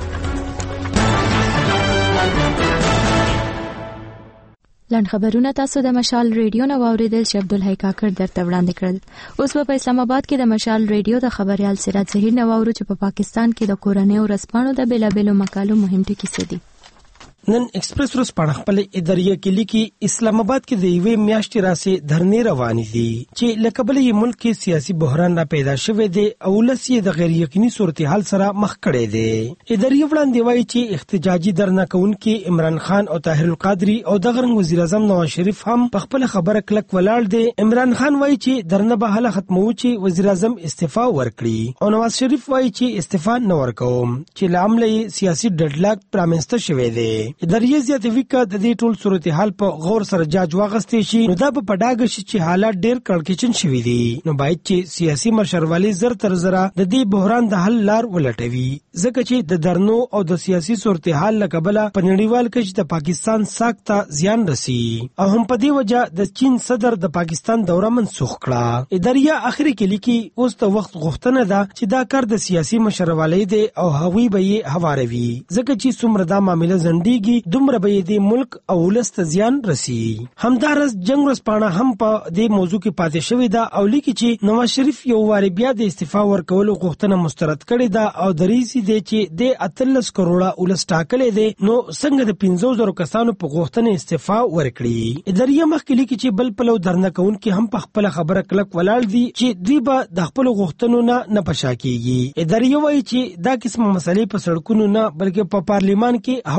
لنډ خبرونه تاسو د مشال ریډیو نه واوریدل چې عبدالحی کاکړ درته وړاندې کړل. اوس په اسلام آباد کې د مشال ریډیو د خبريال سراج ظهیر نه واورو چې په پاکستان کې د کورنۍ او رسپانو د بیلابېلو مقالو مهم ټکي څه دي. نن ایکسپریس روز په خپل اداریه کې لیکي اسلام آباد کې د یوې میاشتې راسي دھرنې روانې دي چې لکبل یې ملک کې سیاسي بحران را پیدا شوه دی او لسی د غیر یقیني صورتحال سره مخ کړي دي. اداریه وړاندې وایي چې احتجاجي درنه کوونکې عمران خان او طاهر القادری او د غرنګ وزیر اعظم نواز شریف هم په خپل خبره کلک ولاړ دي. عمران خان وایي چې درنه به حل ختمو چې وزیر اعظم استعفا ورکړي او نواز شریف وایي چې استعفا نه ورکوم چې لامل سیاسي ډډلاک پرامنسته شوه دی. اداریه زیاتوي که د دې ټول صورتحال په غور سره جاج واغستې شي نو دا په پډاګ شي چې حالات ډېر کړکېچن شوي دي. نو باید چې سیاسي مشروالي زر تر زره د دې بحران د حل لار ولټوي ځکه چې د درنو او د سیاسي صورتحال لکبله په نړیوال کې د پاکستان ساکته زیان رسی او هم په دې وجه د چین صدر د پاکستان دوره منسوخ کړه. اداریه اخري کې لیکي اوس د وخت غوښتنه ده چې دا کار د سیاسي مشروالي دی او هغوی به یې هواروي ځکه چې څومره دا معاملې زندګي دومره به د ملک او ولست زیان رسی. همدارس جنگ ورځپاڼه هم په دې موضوع کې پاتې شوې ده او لیکي چې نواز شریف یو واری بیا د استعفا ورکولو غوښتنه مسترد کړې ده او دریسي دی چې د 13 کروڑه ولست ټاکلې ده نو څنګه د 15000 کسانو په غوښتنه استعفا ورکړي. اداریه مخکې لیکي چې بل پلو درنه کوونکې هم په خپل خبره کلک ولاړ دي چې دوی به د خپل غوښتنو نه پشا کیږي. اداریه وایي چې دا قسم مسلې په سړکونو نه بلکې په پارلیمان کې هواريږي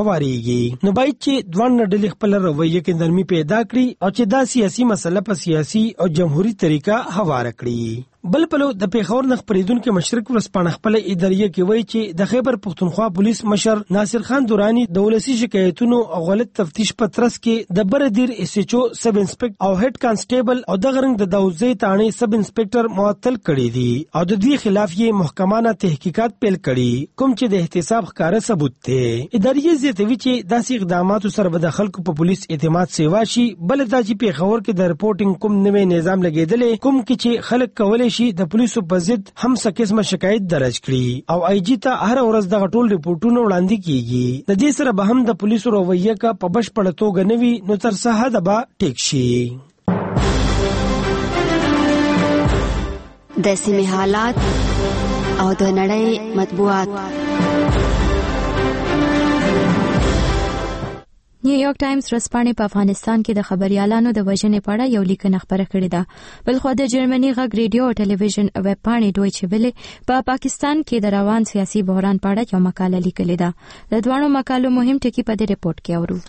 کیږي. نو باید چې دوه ډلې خپل رویه کې نرمي پیدا کړي او چې دا سیاسي مسله په سیاسي او جمهوریت طریقه هواره کړي. بل پلو د پیښور نه خبرېدونکو مشرق ورځپاڼه خپل اداریه کې وایي چې د خیبر پښتونخوا پولیس مشر ناصر خان دورانی د ولسی شکایتونو او غلط تفتیش په ترڅ کې د بردیر اس ایچ او سب انسپکټر او هډ کانسټیبل او د غرنګ د داوزي تانې سب انسپکټر معطل کړي دي او د دوی خلاف یې محکمانه تحقیقات پیل کړي کوم چې د احتساب ښکاره ثبوت دی. اداریه زیاتوي چې داسې اقداماتو سره به د خلکو په پولیس اعتماد سیوا شي. بل دا چې پیښور کې د رپورټینګ کوم نوې نظام لګیدلې کوم کې چې خلک کولای شي د پولیسو په ضد هم څه قسمه شکایت درج کړي او آی جی ته هر ورځ دغه ټول ریپورتونه وړاندې کیږي. د دې سره به هم د پولیسو رویه کا په بشپړه توګه نوي نو تر څه حده به ټیک شي. د سیمې حالات او د نړۍ مطبوعات. نیویارک ټایمز ورځپاڼې په افغانستان کې د خبريالانو د وژنې په اړه یو لیکنه خبره کړې ده. بلخو د جرمني غږ ریډیو او ټلویزیون ویب پاڼې ډویچه ویله په پاکستان کې د روان سیاسي بحران په اړه یو مقاله لیکلې ده. د دوه مقالو مهم ټکي په دې ریپورت کې اورو.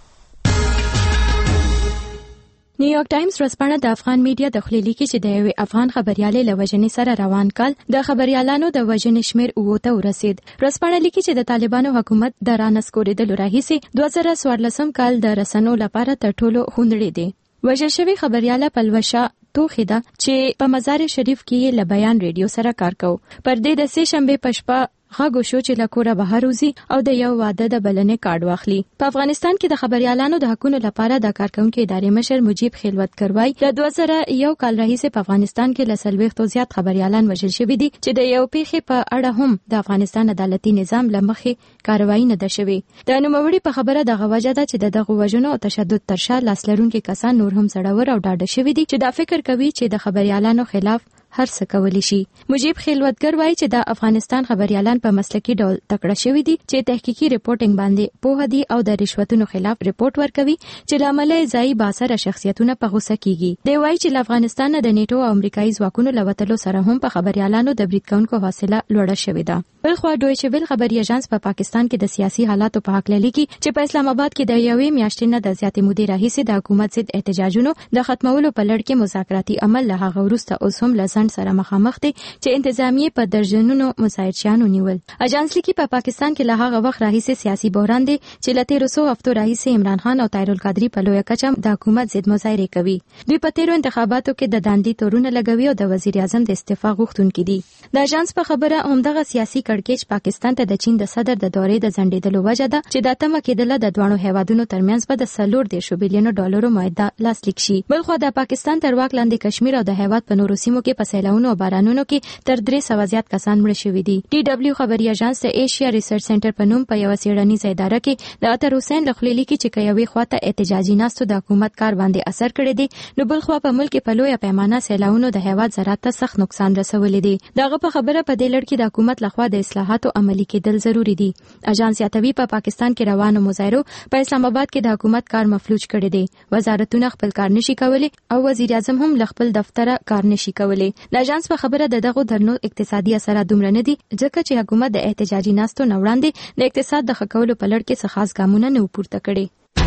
نیویارک ټایمز ورځپاڼه د افغان میډیا د خلیلي کې چې د یو افغان خبريالې له وژنې سره روان کال د خبريالانو د وژنې شمیر اوته ورسید. ورځپاڼه لیکي چې د طالبانو حکومت د رانسکورېدلو راهیسې 2014 کال د رسنو لپاره تر ټولو خوندړې دی. وژل شوی خبرياله پلوشه توخیده چې په مزار شریف کې له بیان ریډیو سره کار کوي. پر دې د سې شنبه پښپا غاغو شو چې لکوره بهر وزي او د یو واده د بلنې کارت واخلي. په افغانستان کې د خبريالانو د حقوقو لپاره د کارکونکو ادارې مشر مجيب خلوتکر وایي د 2001 کال راهیسې په افغانستان کې ل 40 زیات خبريالان وژل شوي دي چې د یو پیښې په اړه هم د افغانستان عدالتي نظام لمخې کاروایی نه ده شوې. د نوموړي په خبره دغه وجه ده چې دغه وژنو او تشدد تر شا لاس لرونکي کسان نور هم زړور او ډاډه شوي دي چې دا فکر کوي چې د خبريالانو خلاف هر څه کولی شي. مجيب خلوتګر وایي چې د افغانستان خبريالان په مسلکي ډول تکړه شوي دي چې تحقیقي ریپورټینګ باندې پوهه دي او د رشوتونو خلاف ریپورت ورکوي چې لامل یې ځای باسره شخصیتونه په غوسه کیږي. دی وایي چې له افغانستان د نیټو او امریکایي ځواکونو لوتلو سره هم په خبريالانو د برید کوونکو حوصله لوړه شوې ده. بلخو ډویچه ویل خبري اژانس په پاکستان کې د سیاسي حالاتو په حق لیکي چې په اسلام آباد کې د یوې میاشتې نه د زیاتې مودې راهیسې د حکومت ضد احتجاجونو د ختمولو په لړ کې مذاکراتي عمل له هغه وروسته اوس هم له ځنډ سره مخامخ دي چې انتظامیه په درجنونو مساعدشانو نیول. اژانس لیکي په پاکستان کې له هغه وخت راهیسې سیاسي بحران دی چې له 1300 هفتو راهیسې عمران خان او طاهر القادری په لویه کچه د حکومت ضد مظاهره کوي. دوی په تیرو انتخاباتو کې د داندې تورونه لګوي او د وزیر اعظم د استعفا غوښتونکي دي. د اژانس په خبره همدغه سیاسي کړکېچ پاکستان ته د چین د صدر د دورې د ځنډېدلو وجه ده چې د تمه کېدله د دوه هیوادونو ترمنځ به د 4 بلین ډالرو معاهده لاسلیک شي. بلخو د پاکستان تر واک لاندې کشمیر او د هیواد په نورو سیمو کې په سیلاونو او بارانونو کې تر 300 زیات کسان مړه شوي دي. ټي ډبلیو خبري اژانس د ایشیا ریسرچ سنټر په نوم په یو څېړنیزه اداره کې د عطر حسین لخلیلی کې چې کوي خواته احتجاجي ناستو د حکومت کار باندې اثر کړی دی نو بلخو په ملک په لویه پیمانه سیلاونو د هیواد زراعت ته سخت نقصان رسولی دی. دغه په خبره په دې لړ کې د حکومت لخوا د اصلاحاتو عملي کېدل ضروری دي. اژانس یاتوی په پاکستان کې روانو مظاهرو په اسلام آباد کې د حکومت کار مفلوج کړی دی. وزارتونه خپل کار نشي کولی او وزیر اعظم هم خپل دفتر کار نشي کولی. د اژانس په خبره دغه درنو اقتصادي اثرات دومره نه دي ځکه چې حکومت د احتجاجي ناستو نه وړاندې د اقتصاد د ښه کولو په لړ کې څه خاص ګامونه نه پورته کړي.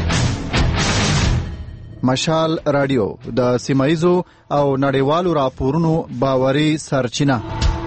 مشال رادیو د سیمایزو او نړیوالو راپورونو باوري سرچینه.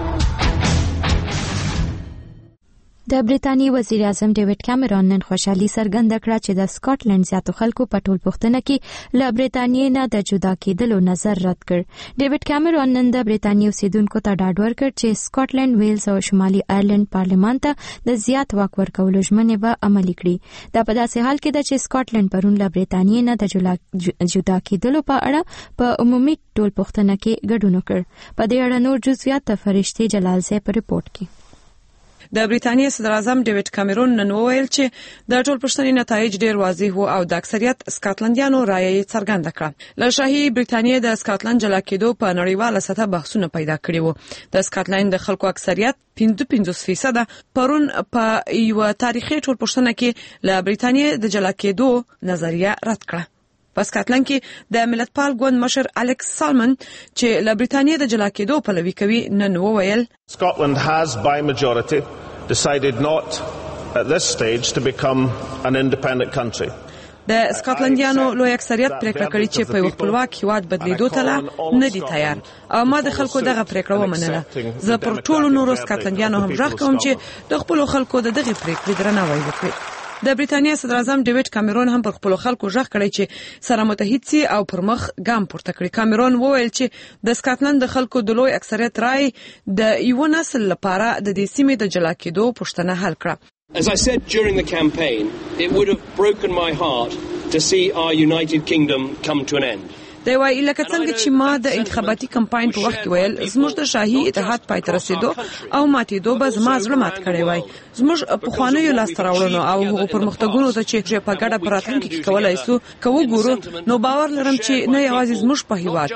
د بریټانیې وزیر اعظم ډیوډ کیمرون نن خوشحالي څرګنده کړه چې د سکاټلند زیاتو خلکو په ټول پوښتنه کې له بریټانیې نه د جدا کېدلو نظر رد کړ. ډیوډ کیمرون نن د بریټانیې اوسیدونکو ته ډاډ ورکړ چې سکاټلند، ویلز او شمالي آیرلند پارلمان ته د زیات واک ورکولو ژمنې به عملي کړي. دا په داسې حال کې ده چې سکاټلند پرون له بریټانیې نه د جدا کېدلو په اړه په عمومي ټول پوښتنه کې ګډون وکړ. په دې اړه نور جزئیات د فرشتي جلال زی په ریپورت کې. د بریټانیې صدر اعظم ډیوډ کیمرون نن وویل چې د ټول پښتني نتایج ډیر واضح وو او د اکثریت سکاټلندیانو رایه یې څرګنده کړه. له شاهي بریټانیې د سکاټلند جلا کېدو په نړیواله سطح بحثونه پیدا کړي وو. د سکاټلند د خلکو اکثریت 55% پرون په یو تاریخي ټول پښتنه کې له بریټانیې د جلا کېدو نظریه رد کړه. په سکاټلند کې د ملتپال ګوند مشر الکس سالمن چې له بریټانیې د جلا کېدو پلوي کوي نن وویل Scotland has by majority decided not at this stage to become an independent country. د سکاټلندیانو لوی اکثریت پریکړه کړې چې په خپلواک هیواد بدلیدو ته نه دي تیار او ما د خلکو دغه پریکړه ومنله. زه پر ټولو نورو سکاټلندیانو هم غږ کوم چې د خپل خلکو دغه پریکړې درناوی وکړي. د بریټانیا صدر اعظم ډیوډ کامرون هم پر خپل خلکو غږ کړی چې سره متحد سي او پر مخ ګام پورته کړي. کامرون وویل چې د سکاټلند د خلکو د لوی اکثریت رائے د یو نسل لپاره د دې سیمې د جلا کېدو پوښتنه حل کړه. As I said during the campaign, it would have broken my heart to see our United Kingdom come to an end. دی وايي لکه څنګه چې ما د انتخاباتي کمپاین په وخت کې ویل زموږ د شاهي اتحاد پای ته رسیدو او ماتېدو به زما زړه مات کړی وای. زموږ په خوانیو لاسته راوړنو او هغو پرمختګونو ته چې په ګډه په راتلونکي کې کولای سو کوو ګورو نو باور لرم چې نه یوازې زموږ په هیواد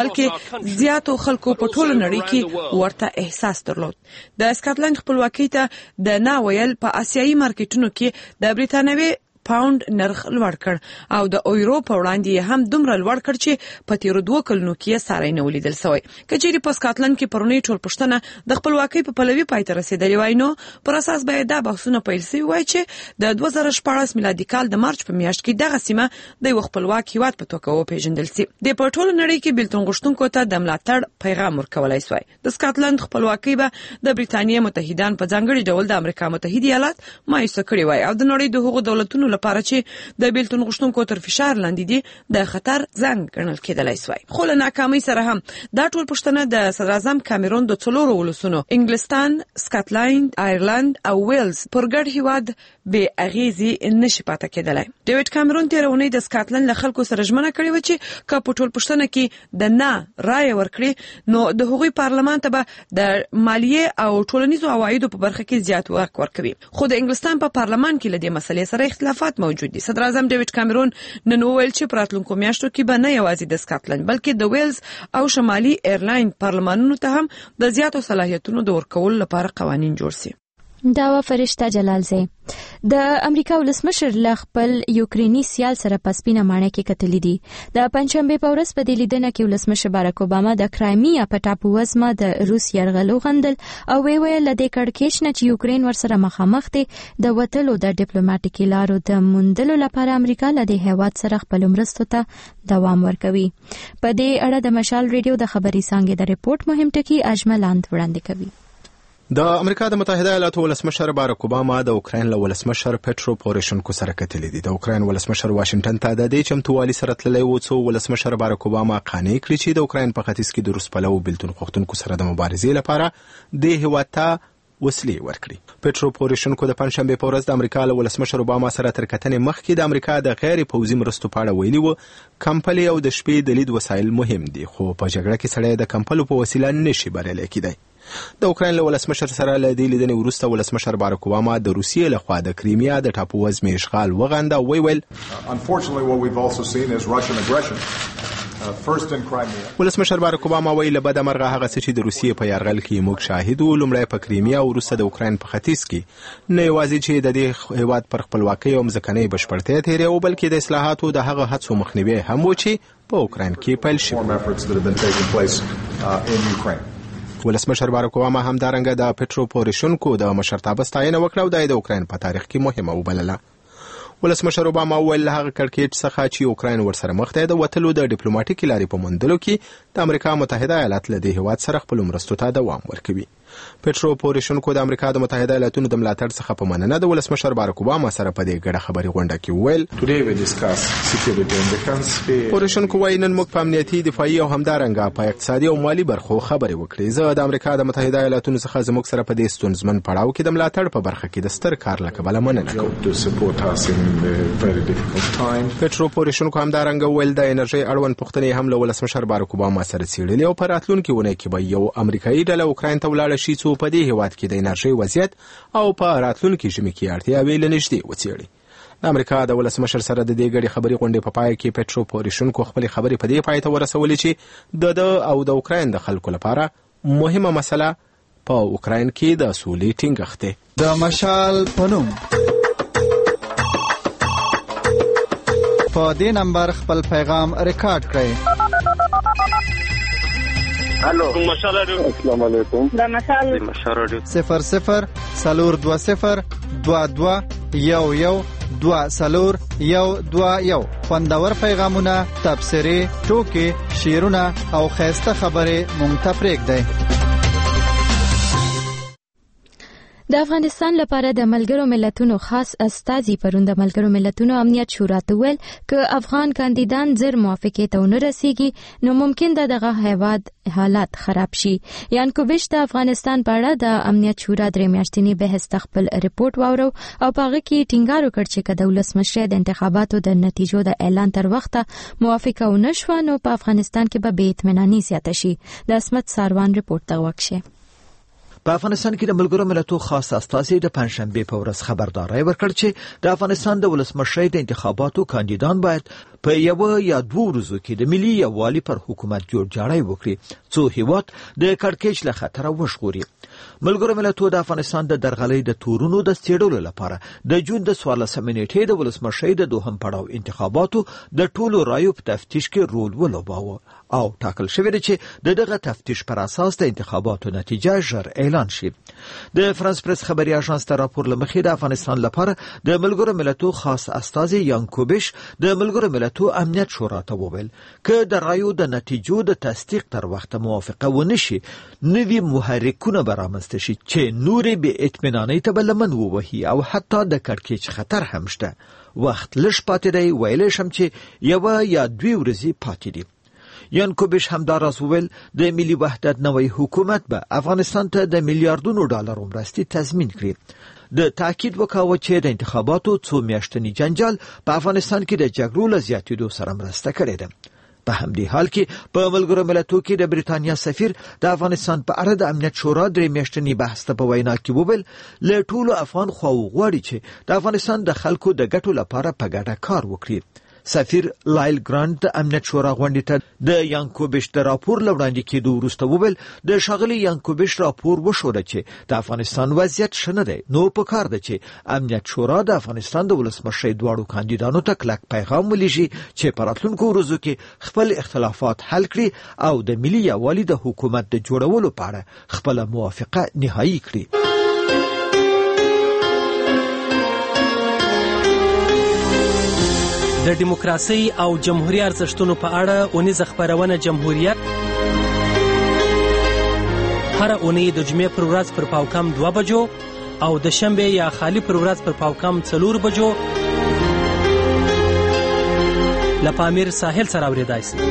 بلکې زیاتو خلکو په ټوله نړۍ کې ورته احساس درلود. د سکاټلند خپلواکۍ ته د نا ویل په آسیایي مارکیټونو کې د بریټانوي پاوند نرخ لوړ کړ او د یورو په وړاندې هم دومره لوړ کړ چې په تیر 2 کلونو کې ساري نه ولیدل شوی. کچېری په سکاټلند کې پرونی ټول پښتنه د خپلواکۍ په پلوي پای ته رسیدلی وای نو پر اساس به دا بحثونه پیل شي وای چې د 2014 میلادي کال د مارچ په میاشت کې دغه سیمه د خپلواک هیواد په توګه وپیژندل شي. د پټول نړۍ کې بیلتون غوښتونکو ته د ملاتړ پیغام ورکولای شوی. د سکاټلند خپلواکۍ به د بریټانیا متحدان په ځانګړي ډول د امریکا متحده ایالات مایوس کړي وای او د نړۍ د هغو دولتونو لپاره چې د بیلتون غوښتونکو تر فشار لاندې دي د خطر زنګ ګڼل کېدلای شوی. خو له ناکامۍ سره هم دا ټول پښتنه د صدر اعظم کامرون د څلورو ولسونو انګلستان، سکاټلند، آیرلند او ویلز پر ګډ هیواد به اغیزي نشي پاتې کېدلای. ډیوډ کامرون تیرونی د سکاټلند له خلکو سره ژمنه کړې و چې که په ټول پښتنه کې د نه رائے ورکړي نو د هغوی پارلمان ته به د مالیه او ټولنیزو عوایدو په برخه کې زیات واک ورکوي. خو د انګلستان په پارلمان کې له دې مسلې سره اختلافات موجود دي. صدر اعظم ډیوډ کامرون نن وویل چې په راتلونکو میاشتو کې به نه یوازې د سکاټلند بلکې د ویلز او شمالي ایرلاین پارلمانونو ته هم د زیاتو صلاحیتونو د ورکولو لپاره قوانین جوړ شي. دا و فرشته جلالزی د امریکا ولسمشر ل خپل یوکرینی سیال سره پسپینه مانه کې کتلی دي. د پنځشنبه په ورځ په دې لیدنه کې ولسمشر باراک اوباما د کرایمیا په ټاپو وزمه د روس یرغلو غندل او ویل د کړکېچ نه چې یوکرین ورسره مخامخ دي د وټلو د ډیپلوماټیکي لارو د موندلو لپاره امریکا له دې هیواد سره خپل مرستو ته دوام ورکوي. په دې اړه د مشال ریډیو د خبري څنګه د ریپورت مهم ټکی اجملاند وړاندې کوي. د امریکا د متحده ایالاتو ولسمشر باراک اوباما د اوکراین له ولسمشر پټرو پوروشنکو سره کتلې دي. د اوکراین ولسمشر واشنگټن ته د دې چمتووالي سره تللی و څو ولسمشر باراک اوباما قانع کړي چې د اوکراین په ختیځ کې د روس پلو بیلتون غوښتونکو سره د مبارزې لپاره د هیواد ته وسلې ورکړي. پټرو پوروشنکو د پنځشنبه په ورځ د امریکا له ولسمشر اوباما سره تر کتنې مخکې د امریکا د غیر پوځي مرستو په اړه ویلي و کمپلي او د شپې د لید وسایل مهم دي خو په جګړه کې سړی د کمپلو په وسیله نشي بریالی کېدای. د اوکراین له ولسمشر سره له دې لیدنې وروسته ولسمشر باراک اوباما د روسیې لخوا د کریمیا د ټاپو وزمې اشغال وغنده او ویل ولسمشر باراک اوباما ویل بد مرغه هغه چې د روسیې په یرغل کې موږ شاهد وو لومړی په کریمیا او وروسته د اوکراین په ختیځ کې نه یوازې چې د دې هیواد پر خپلواکۍ او ځمکنۍ بشپړتیا تېرې او بلکې د اصلاحاتو د هغه هڅو مخنیوی هم و چې په اوکراین کې پیل شوي. ولسمشر باراک اوباما هم دارنګه د پټرو پوروشنکو د مشرتابه ستاینه وکړه او د اوکراین په تاریخ کې مهمه وبلله. ولسمشر اوباما ویل هغه کړکېچ څخه چې اوکراین ورسره مخ دی د وټلو د ډیپلوماټیکي لارې په موندلو کې د امریکا متحده ایالات له دې هیواد سره خپل مرستو ته دوام ورکوي. پټرو پوروشنکو د امریکا د متحده ایالاتونو د ملاتړ څخه په مننه د ولسمشر باراک اوباما سره په دې ګډه خبري غونډه کې ویل پوروشنکو وايي نن موږ په امنیتي دفاعي او همدارنګه په اقتصادي او مالی برخو خبري وکړې. زه د امریکا د متحده ایالاتونو څخه زموږ سره په دې ستونزمن پړاو کې د ملاتړ په برخه کې د ستر کار لکبله مننه کوم. پټرو پوروشنکو همدارنګه ویل د انرژي اړوند پوښتنې هم له ولسمشر باراک اوباما سره څېړلې او په راتلونکي ونه کې به یو امریکایي ډله اوکراین ته ولاړه شي څو په دې هیواد کې د انرژي وضعیت او په راتلونکي ژمي کې اړتیاوې له نږدې وڅېړي. د امریکا د ولسمشر سره د دې ګډې خبري غونډې په پای کې پټرو پوروشنکو خپل خبري په دې پای ته ورسولې چې د او د اوکراین د خلکو لپاره مهمه مسله په اوکراین کې د سولې ټینګښت دی. د مشال پنوم په دې نمبر خپل پیغام ریکارډ کړئ الو السلام علیکم دا مشال 00 420 22 11 20121 خوندور پیغامونه، تبصرې، ټوکې، شعرونه او خیسته خبرې مونږ ته پرېږدئ. د افغانستان لپاره د ملګرو ملتونو خاص استازي پرون د ملګرو ملتونو امنیت شورا ته ویل که افغان کاندیدان زر موافقې ته ونه رسیږي نو ممکن ده دغه هیواد حالات خراب شي. یانکوبیش د افغانستان په اړه د امنیت شورا درې میاشتنی بحث خپل ریپورت واورو او په هغه کې ټینګار وکړ چې که د ولسمشر د انتخاباتو د نتیجو د اعلان تر وخته موافقه ونه شوه نو په افغانستان کې به بې اطمیناني زیاته شي. د اسمت ساروان ریپورت ته وکړي. په افغانستان کې د ملګرو ملتونو خاص استازي د پنځشنبه په ورځ خبرداري ورکړ چې د افغانستان د ولسمشر د انتخاباتو کاندیدان باید په یو یا دوه ورځو کې د ملي یووالي پر حکومت جوړجاړی وکړي څو هیواد د کړکېچ له خطر وژغوري. ملګرو ملتونو د افغانستان د درغلۍ د تورونو د څېړلو لپاره د جون د 14 نیټې د ولسمشر د دوهم پړاو انتخاباتو د ټولو رایو په تفتیش کې رول ولوباوه او ټاکل شوی دی چې دغه تفتیش پر اساس د انتخاباتو نتیجه ژر اعلان شي. د فرانس پریس خبري اژانس ته راپور لمخې د افغانستان لپاره د ملګرو ملتونو خاص استازي یانکوبیش د ملګرو ملتونو امنیت شورا ته وویل که د رایو د نتیجو د تصدیق تر وخت موافقه ونشي نوي محرکونه برامسته شي چې نورې بې اطمینانۍ ته بلمن ووهي او حتی د کړکېچ خطر هم شته. وخت لږ پاتې دی، ویلی شم چې یو یا دوه ورځې پاتې دي. یانکوبیش همداراز وویل د ملي وحدت نوی حکومت به افغانستان ته د میلیارډونو ډالرو مرستې تضمین کړي. د تاکید وکاوه چې د انتخاباتو څو میاشتنی جنجال په افغانستان کې د جګړو له زیاتېدو سره مرسته کړې ده. په همدې حال کې په ملګرو ملتونو کې د بریتانیا سفیر د افغانستان په اړه د امنیت شورا درې میاشتنی بحث ته په وینا کې وویل له ټولو افغان خواو غواړي چې د افغانستان د خلکو د ګټو لپاره په ګډه کار وکړي. سفیر لایل ګرانت د امنیت شورا غونډې ته د یانکوبیش د راپور لوړاندې کېدو وروسته وویل د ښاغلي یانکوبیش راپور وښوده چې د افغانستان وضعیت ښه نه دی نو پکار ده چې امنیت شورا د افغانستان د ولسمشر دواړو کاندیدانو ته کلک پیغام ولېږي چې په راتلونکو ورځو کې خپل اختلافات حل کړي او د ملي یووالي د حکومت د جوړولو په اړه خپله موافقه نهایي کړي. د دیموکراسي او جمهوریت ارزښتونو په اړه اونیزه خبرونه جمهوریت هر اونۍ د جمعې پر ورځ پر پاوکم 2 بجو او د شنبه یا خالی پر ورځ پر پاوکم 4 بجو لپامیر ساحل سره اوریدای شي.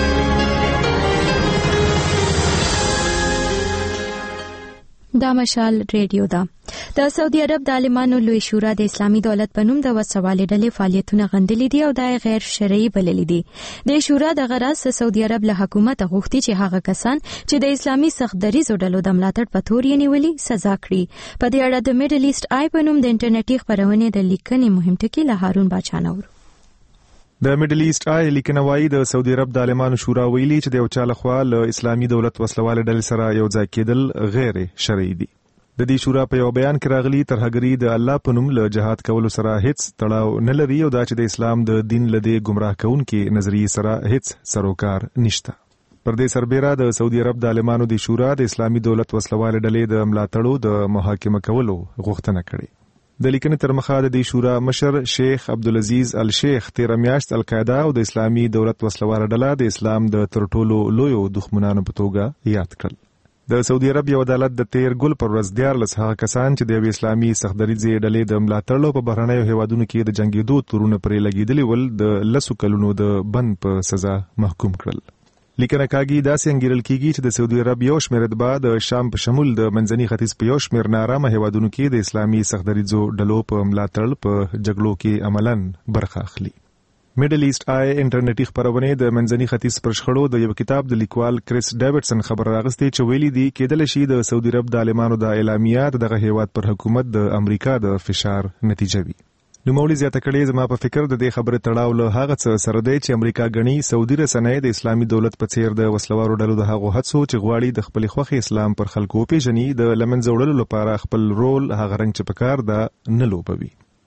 دا مشال ریډیو ده. د سعودي عرب د عالمانو لوی شورا د اسلامي دولت په نوم د وسوالې ډلې فعالیتونه غندلي دي او د غیر شرعي بللي دي. د شورا د غرض سعودي عرب له حکومت غوښتي چې هغه کسان چې د اسلامي سختدریزو ډلو د ملاتړ په تور یې نیولي سزا کړي. په دې اړه د میډل ایسټ آی په نوم د انټرنیټي خبرونې د لیکنې مهم ټکی له هارون باچانور. د میډل ایسټ آی لیکنه وايي د سعودي عرب د عالمانو شورا ویلي چې د یو چا لخوا له اسلامي دولت وسلواله ډلې سره یو ځای کېدل غیر شرعي دي. د دې شورا په یو بیان کې راغلي ترهګري د الله په نوم له جهاد کولو سره هیڅ تړاو نه لري او دا چې د اسلام د دین له دې گمراه کوونکي نظریې سره هیڅ سروکار نشته. پر دې سربېره د سعودي عرب د عالمانو د شورا د اسلامي دولت وسلواله ډلې د ملاتړو د محاکمه کولو غوښتنه کړې. د لیکنې تر مخه د دې شورا مشر شیخ عبدالعزیز الشیخ 13 میاشت القاعده او د اسلامي دولت وسلواله ډله د اسلام د تر ټولو لویو دښمنانو په توګه یاد کړل. د سعودي عرب یو عدالت د 13 ګل پر ورځ 14 هغه کسان چې د اسلامي سختدریزې ډلې د ملاتړ په بهرنیو هیوادونو کې د جنگیدو تورونه پرې لګیدلي ول د 10 کلونو د بند په سزا محکوم کړل. لیکنه کاږي داسې انګیرل کیږي چې د سعودي عرب یو شمېر اتباع د شام په شمول د منځني ختیځ په یو شمېر نارامه هیوادونو کې د اسلامي سختدریزو ډلو په ملاتړ په جګړو کې عملاً برخه اخلي. میډل ایسټ آی انټرنیټي خبرونه د منځني ختیځ پر شخړو د یو کتاب د لیکوال کریس ډیوډسن خبر راغستې چې ویلي دي کېدل شي د سعودي عرب د عالمانو د اعلامیه دغه هیواد پر حکومت د امریکا د فشار نتیجه وي. نوموړي زیاته کړې زما په فکر د دې خبره تړاو له هغه څه سره دی چې امریکا غني سعودي رسنۍ د اسلامي دولت په څیر د وسلوارو ډلو د هغو هڅو چې غواړي د خپل خوخي اسلام پر خلکو پیژني د لمنځه وړلو لپاره خپل رول هغه رنګ چې پکار دا نه لوبوي.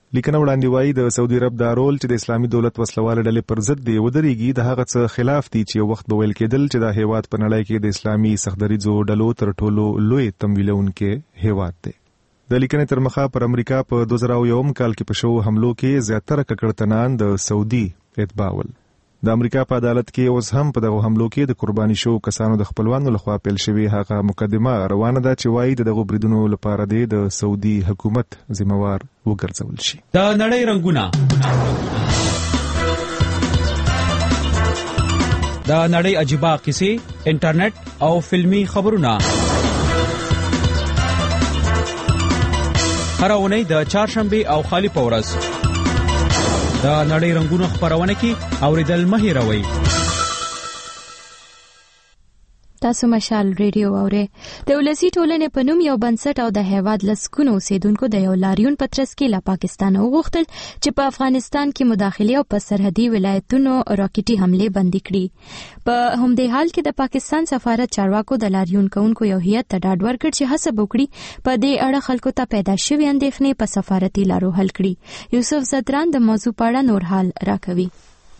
لیکنه وړاندې وایي د سعودي عرب دا رول چې د اسلامي دولت وسلواله ډلې پر ضد دی ودرېږي د هغه څه خلاف دي چې وخت به ویل کېدل چې دا هیواد په نړۍ کې د اسلامي سختدریځو ډلو تر ټولو لوی تمویلونکې هیواد دی. د لیکنې تر مخه پر امریکا په 2001 کال کې په شوو حملو کې زیاتره ککړتنان د سعودي اتباع ول. د امریکا په عدالت کې اوس هم په دغه حملو کې د قرباني شو کسانو د خپلوانو لخوا پیل شوی هغه مقدمه روانه ده چې وایي دغه بریدونو لپاره د سعودي حکومت ذمہوار وګرځول شي. د نړۍ رنگونه د نړۍ عجیبه قصې انټرنیټ او فلمی خبرونه هر اونۍ د چهارشنبه او خالی په ورځ د نړۍ رنگونو خبرونه کې اوریدل مه هېروئ. تاسو مشال ریډیو اورئ. د ولسی ټولنې په نوم یو بنسټ او د هیواد لسکونو اوسیدونکو د یو لاریون په ترڅ کې له پاکستان وغوښتل چې په افغانستان کې مداخله او په سرحدي ولایتونو راکټي حمله بندي کړي. په همدې حال کې د پاکستان سفارت چارواکو د لاریون کوونکو یو هیئت ته ډاډ ورکړ چې هڅه وکړي په دې اړه خلکو ته پیدا شوې اندېښنې په سفارتي لارو حل کړي. یوسف زدران د موضوع په اړه نور حال راکوي.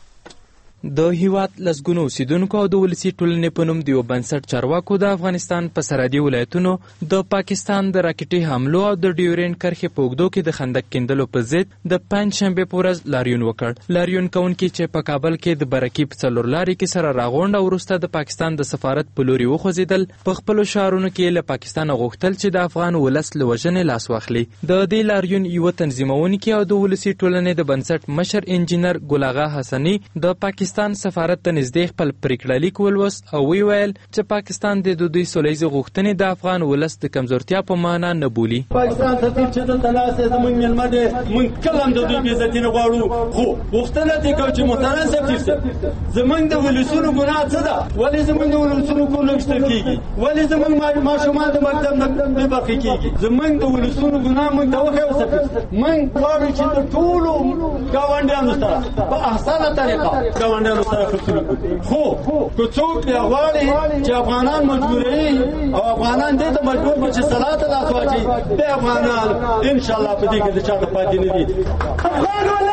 د هیواد لسګونو اوسیدونکو او د ولسی ټولنې په نوم د یو بنسټ چارواکو د افغانستان په سرحدي ولایتونو د پاکستان د راکټي حملو او د ډیورینډ کرښې په اوږدو کې د خندق کیندلو په ضد د پنجشنبه په ورځ لاریون وکړ. لاریون کوونکي چې په کابل کې د برکي په څلور لارې کې سره راغونډ او وروسته د پاکستان د سفارت په لوري وخوځېدل. په خپلو شعارونو کې له پاکستان غوښتل چې د افغان ولس له وژنې لاس واخلي. د دې لاریون یو تنظیمونکي او د ولسی ټولنې د بنسټ مشر انجینر ګل اغا حسنی د پاکستان سفارت ته نږدې خپل پریکړه لیک ولوست او ویل چې پاکستان د دوی سولهییزې غوښتنې د افغان ولس د کمزورتیا په معنا نه بولي. پاکستان سفیر چې د تلاسه زموږ ملمه دی موږ کله هم د دوی بې عزتي نه غواړو خو غوښتنه دې کوو چې محترم سفیر صاحب زموږ د ولسونو ګناه څه ده؟ ولې زموږ د ولسونو کور نه ویشتل کېږي؟ ولې زموږ ماشومان د مکتب نه بې برخې کېږي؟ زموږ د ولسونو ګناه موږ ته وښیه سفیر صاحب. موږ غواړو چې د ټولو ګاونډیانو سره په احسنه طریقه ګاونډیانو سره خو که څوک بیا غواړي چې افغانان مجبوروي او افغانان دې ته مجبور کړي چې صلاح ته لاس واچوي بیا افغانان انشاءالله په دې کې د چا نه پاتې نه دي.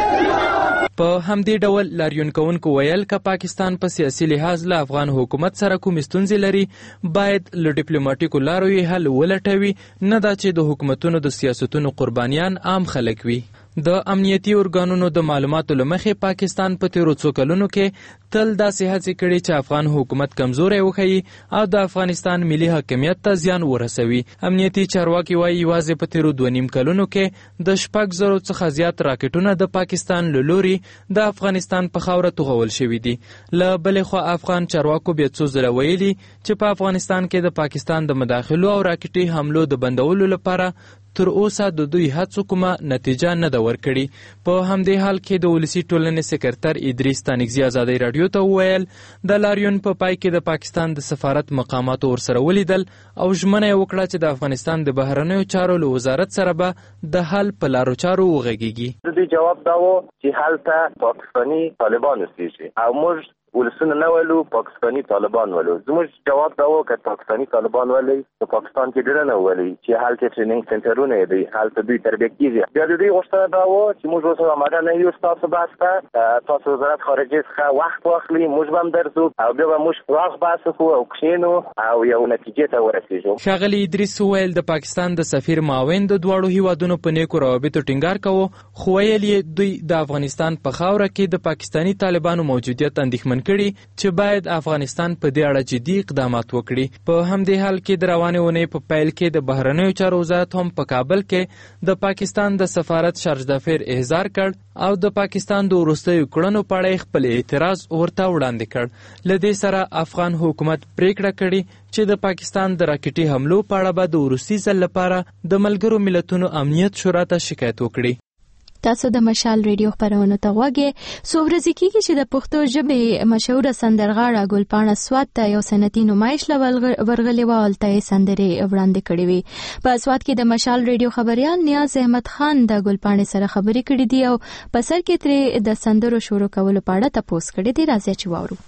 په همدې ډول لاریون کوونکو ویل که پاکستان په سیاسي لحاظ له افغان حکومت سره کوم ستونزې لري باید له ډیپلوماټیکو لارو یې حل ولټوي، نه دا چې د حکومتونو د سیاستونو قربانیان عام خلک وي. د امنیتي ارګانونو د معلوماتو له مخې پاکستان په تیرو څو کلونو کې تل داسې هڅې کړي چې افغان حکومت کمزوری وښیي او د افغانستان ملي حاکمیت ته زیان ورسوي. امنیتي چارواکي وایي یوازې په تیرو 2.5 کلونو کې د 6,000 څخه زیات راکټونه د پاکستان له لوري د افغانستان په خاوره توغول شوي دي. له بلې خوا افغان چارواکو بیا څو ځله ویلي چې په افغانستان کې د پاکستان د مداخلو او راکټي حملو د بندولو لپاره تر اوسه د دوی هڅو کومه نتیجه نه ده ورکړې. په همدې حال کې د ولسی ټولنې سکرټر ادریس تانکزي ازادۍ راډیو ته وویل د لاریون په پای کې د پاکستان د سفارت مقاماتو ورسره ولیدل او ژمنه یې وکړه چې د افغانستان د بهرنیو چارو له وزارت سره به د حل په لارو چارو وغږیږي. د دې جواب دا و چې هلته پاکستاني طالبان اوسېږي او موږ ولسونه نه ولو پاکستاني طالبان ولو. زموږ جواب دا و که پاکستاني طالبان ولي په پاکستان کې ډېر نه ولي چې هلته ټریننګ سنټرونه دي هلته دوی تربیه کیږي. بیا د دې غوښتنه دا و چې موږ اوس آماده نه یو تاسو بحث ته تاسو وزارت خارجه څخه وخت واخلي موږ هم درځو او بیا به موږ پراخ بحث وکړو او کښینو او یو نتیجې ته ورسېږو. ښاغلي ادریس وویل د پاکستان د سفیر معاون د دواړو هیوادونو په نیکو روابطو ټینګار کوو خو ویل یې دوی د افغانستان په خاوره کې د پاکستاني طالبانو موجودیت اندېښمن کړي چې باید افغانستان په دې اړه جدي اقدامات وکړي. په همدې حال کې د روانې اونۍ په پیل کې د بهرنیو چارو وزارت هم په کابل کې د پاکستان د سفارت شارج دافیر احضار کړ او د پاکستان د وروستیو کړنو په اړه خپل اعتراض ورته وړاندې کړ. له دې سره افغان حکومت پریکړه کړې چې د پاکستان د راکټي حملو په اړه به د وروستي ځل لپاره د ملګرو ملتونو امنیت شورا ته شکایت وکړي. تاسو د مشال ریډیو خبرونه ته غوږی. څو ورځې کېږي چې د پښتو ژبې مشهوره سندرغاړه ګلپاڼه سوات ته یو سنتي نمایش ورغلې وه. هلته یې سندرې وړاندې کړې وې. په سوات کې د مشال ریډیو خبریال نیاز احمد خان د ګلپاڼې سره خبرې کړې دي او په سر کې ترې د سندرو شروع کولو په اړه تپوس کړی دی. راځئ چې واورو.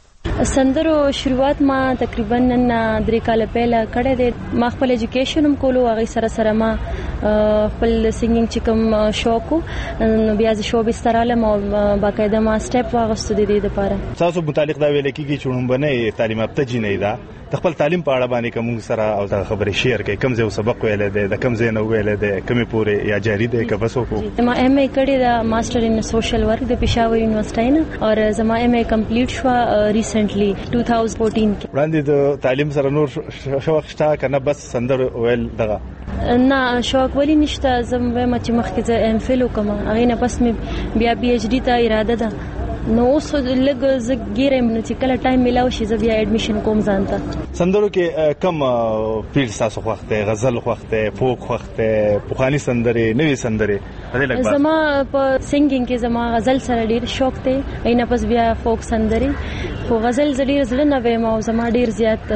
سندرو شروعات ما تقریبا نن 3 کال پهله کړی دی. ما خپل ایجوکیشن هم کولو هغې سره سره ما خپل سنگینګ چې کوم شوق نو بیا ز شو بستراله ما باقاعده ما سټپ واغستو د دې لپاره. تاسو متعلق دا ویل کېږي چې ونبنه تعلیم یافته جنې ده د خپل تعلیم په اړه باندې کوم سره او دا خبرې شیر کوي کوم ځای سبق ویل دی د کوم ځای نه ویل دی کومې پورې یا جاری دی که بس وکړو. ما ایم ای کړی دا ماستر ان سوشل ورک د پېښور یونیورسيټي نه او زما ایم ای کمپلیټ شو ریسنټلی 2014 کې. وړاندې د تعلیم سره نور شوق شته کنه بس سندر ویل دغه نه شوق ولی نشته زم وایم چې مخکې ز ام فل وکم هغه نه پس مې بیا پی ایچ ډی ته اراده ده نو اوس لګ زګیرم نو چې کله ټایم ملاو شي ز بیا اډمیشن کوم ځانته. سندرو کې کم پیډ تاسو وخت غزل وخت فوک وخت پوخانی سندرې نوې سندرې زما په سنگینګ کې زما غزل سره ډیر شوق دی اینه پس بیا فوک سندرې خو غزل زړه زړه نه ویم او زما ډیر زیات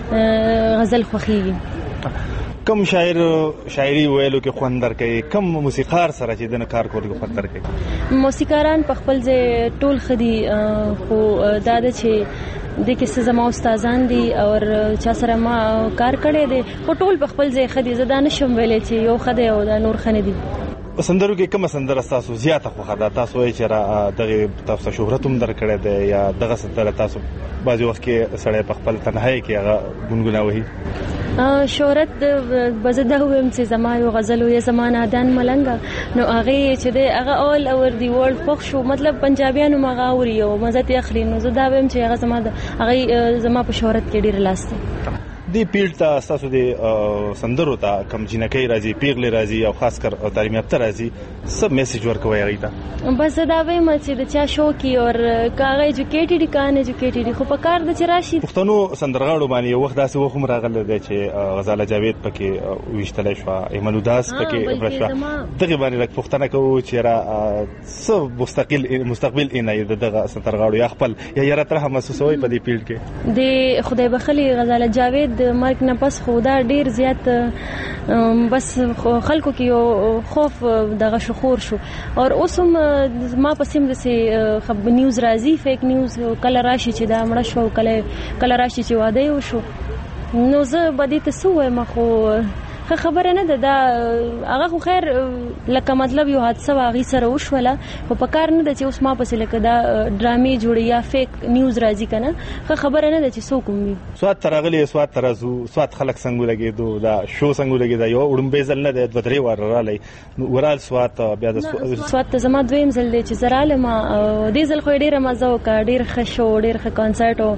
غزل خوخیږي. کم شاعر شاعری ویلو کې خوندر کوي کم موسیقار سره چې د کار کوي خوندر کوي. موسیقاران په خپل ځای ټول خدي خو دا د چې د کیسه زما استادان دي او چا سره ما کار کړی دي خو ټول په خپل ځای خدي زدا نشم ویلې چې یو خدای او دا نور خنه دي. سندرو کې کوم سندره تاسو زیاته خوښه ده تاسو یې چې را دغه تاسو شهرت هم درکړی دی یا دغه سندره تاسو بعضی وخت کې سړی په خپل تنهایی کې هغه گنگناوي؟ شهرت بزده ويم چې زما یو غزل وي زمانه دان ملنګ نو هغه چې د هغه اول اور دی ورلد پخ شو مطلب پنجابیانو مغاوري او مزه ته اخلي نو زدا ويم چې هغه زما هغه زما په شهرت کې ډیر لاسته دی پیړ ته تاسو د سندرو ته کم جنکی راځي پیغله راځي او خاص کر تعلیم یافته راځي سب میسج ورکوي هغه ته بس دا وایم چې د چا شوقي او کاغه ایجوکیټډ کان ایجوکیټډ خو په کار د چرشي پښتنو سندرغاړو باندې وخت داسې وخت راغله دی چې غزاله جاوید پکې وشتل شو ایمن داس پکې ورشوا دغه باندې لک پښتنه کو چې را سب مستقبل اینای دغه سندرغاړو یا خپل یا یره تر محسوسوي په دې پیړ کې د خدای بخلی غزاله جاوید مرګ نه پس خدا ډیر زیات بس خلکو کې یو خوف دغه شخور شو او اوسم ما پسیم د سي خب نیوز راځي فیک نیوز کله راشي چې دا مړ شو کله راشي چې واده وشو نو زه بدی ته سوې مخو خبره نه ده دا هغه خو خیر لکه مطلب یو حادثه واغی سره وشوله خو په کار نه ده چې اوس ما پسې لکه دا ډرامې جوړي یا فیک نیوز راځي کنه خبره نه ده چې څوک وي سواد ترغلی سواد ترازو سواد خلک څنګه لګیدو دا شو څنګه لګیدا یو وړم ځل نه ده د درې وار رالي ورال سواد بیا د سواد ته زما دویم ځل دی چې زراله ما دې ځل خو ډیره مزه وکړه ډیر ښه شو ډیر ښه کانسرت او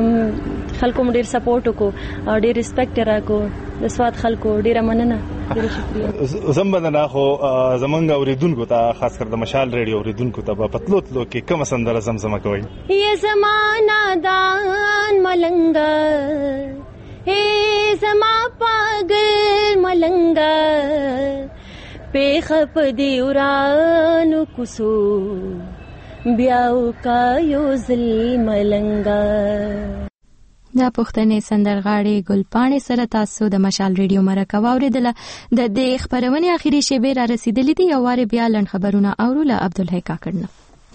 خلکو ډیر سپورټ وکړو او ډیر ریسپیکټ راکو د سواد خلکو ډیره مننه ډیره شکریہ زمبدنا خو زمونږ اوریدونکو ته خاص کر د مشال ریډیو اوریدونکو ته په پتلوتلو کې کوم سندره زمزمه کوي ای زمانہ دان ملنګا ای زما پاگل ملنګا پیخ پدی ورانو کوسو بیاو کا یو ظل ملنګا دا پښتنې سندرغاړي ګلپاڼې سره تاسو د مشال ریډیو مرکه واوریدله د دې خبرونه اخیری شیبه را رسیدلې دي یو واره بیا لن خبرونه اورول عبدالحی کاکړنه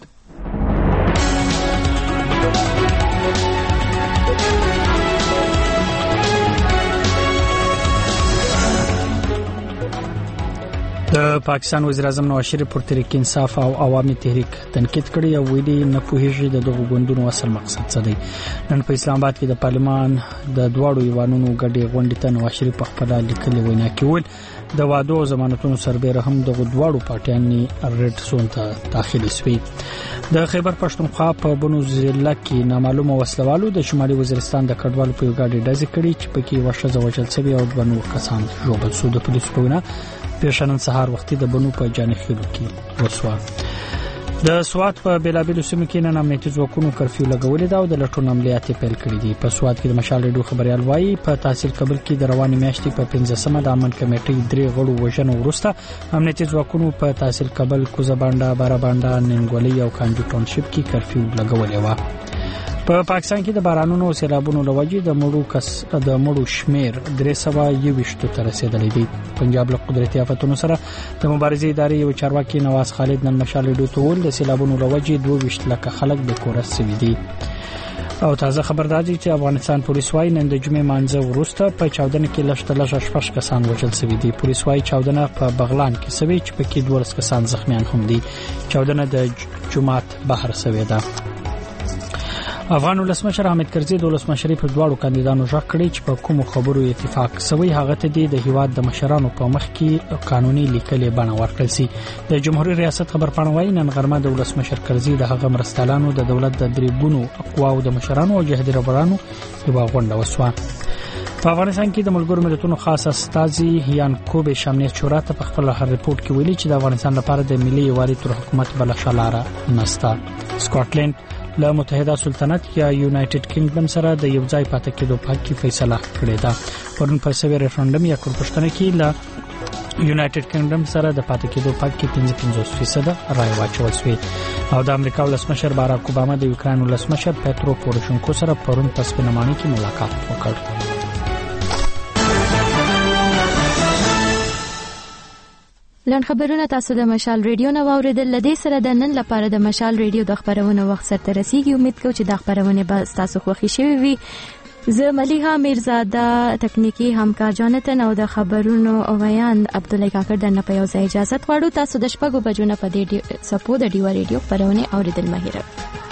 د پاکستان وزیر اعظم نواز شریف پر تحریک انصاف او عوامي تحریک تنقید کړی او ویلي نه پوهیږي د دغه غونډونو اصل مقصد څه دی. نن په اسلام آباد کې د پارلمان د دواړو ایوانونو ګډې غونډې ته نواز شریف په خپل لیکلي وینا کې ویل د وادو ضمانتونو سربېره هم د دواړو پارټیانو ریډ زون ته داخلي شوي. د خیبر پښتونخوا په بنو ضلع کې نامعلومه وسلوالو د شمالي وزیرستان د کډوالو په ګاډي ډزې کړې چې پکې وشو وژل شوي او د نور کسان ژوبل شو. د پولیسو په وینا پیښنن سهار وختي د بنو په جاني خېلو کې وسوه. د سوات په بیلابیلو سیمو کې نن امنیتي ځواکونو کرفیو لګولې ده او د لټون عملیات پیل کړي دي. په سوات کې د مشال ریډیو خبريال وایي په تحصیل کابل کې د رواني میاشتې په 15مه د امن کمیټې 3 غړو وژنو وروسته امنیتي ځواکونو په تحصیل کابل کوزبانډا بارابانډا ننګولي او کانجو ټاونشپ کې کرفیو لګولې و. په پاکستان کې د بارانونو او سیلابونو له وجې د مړو شمیر 321 ته رسیدلی دی. پنجاب له قدرتي آفتونو سره د مبارزې ادارې یو چارواکي نواز خالد نن مشال ریډیو ته ویل د سیلابونو له وجې 22 لک خلک د کور سوي دي. او تازه خبر دادی چې افغانستان پولیس وايي نن د جمعې مانځه وروسته په چاودنه کې لږ شپږ کسان وژل شوي دي. پولیس وايي چاودنه په بغلان کې شوې چې پکې 12 کسان زخمیان هم دي. چاودنه د جمعات بهر شوې ده. افغان ولسمشر حامد کرزي د ولسمشرۍ په دواړو کاندیدانو ژغ کړی چې په کوم خبرو اتفاق سوی هغه ته د هیواد د مشرانو په مخ کې قانوني لیکلې بڼه ورکړل شي. د جمهوریت ریاست خبرپاڼه وايي نن غرمه د ولسمشر کرزي د هغه مرستالانو د دولت د درې ګونو اقواو د مشرانو او جهادي رهبرانو یو غونډه وسوه. په افغانستان کې د ملګرو ملتونو خاص استازي یان کوبه شامنیت شورا ته په خپل ریپورت کې ویلي چې د افغانستان لپاره د ملي یووالي تر حکومت بل شالاره نسته. سکاټلند له متحده سلطنت یا یونایټډ کینګډم سره د یو ځای پاتې کېدو په اړه فیصله کړې ده. پرون په سوي ریفرندم یا کورپشتنه کې له یونایټډ کینګډم سره د پاتې کېدو په اړه 55% رائے واچول شوې. او د امریکا ولسمشر باراک اوباما د یوکرين ولسمشر پېترو پوروشنکو سره پرون په سپینمانه کې ملاقات وکړ. لن خبرونه تاسو د مشال ریډیو نو اوریدل لدې سره د نن لپاره د مشال ریډیو د خبرونو وخت سره رسیدي. امید کوم چې د خبرونه به تاسو خوښی شي وي. زه ملیحه میرزاده تکنیکی همکار جانتن او د خبرونو اویان عبدالله کاکر د نه په یو ځای اجازه غواړو. تاسو د شپږو بجو نه په دې سپو د ډیو ریډیو خبرونه اوریدل مهیره.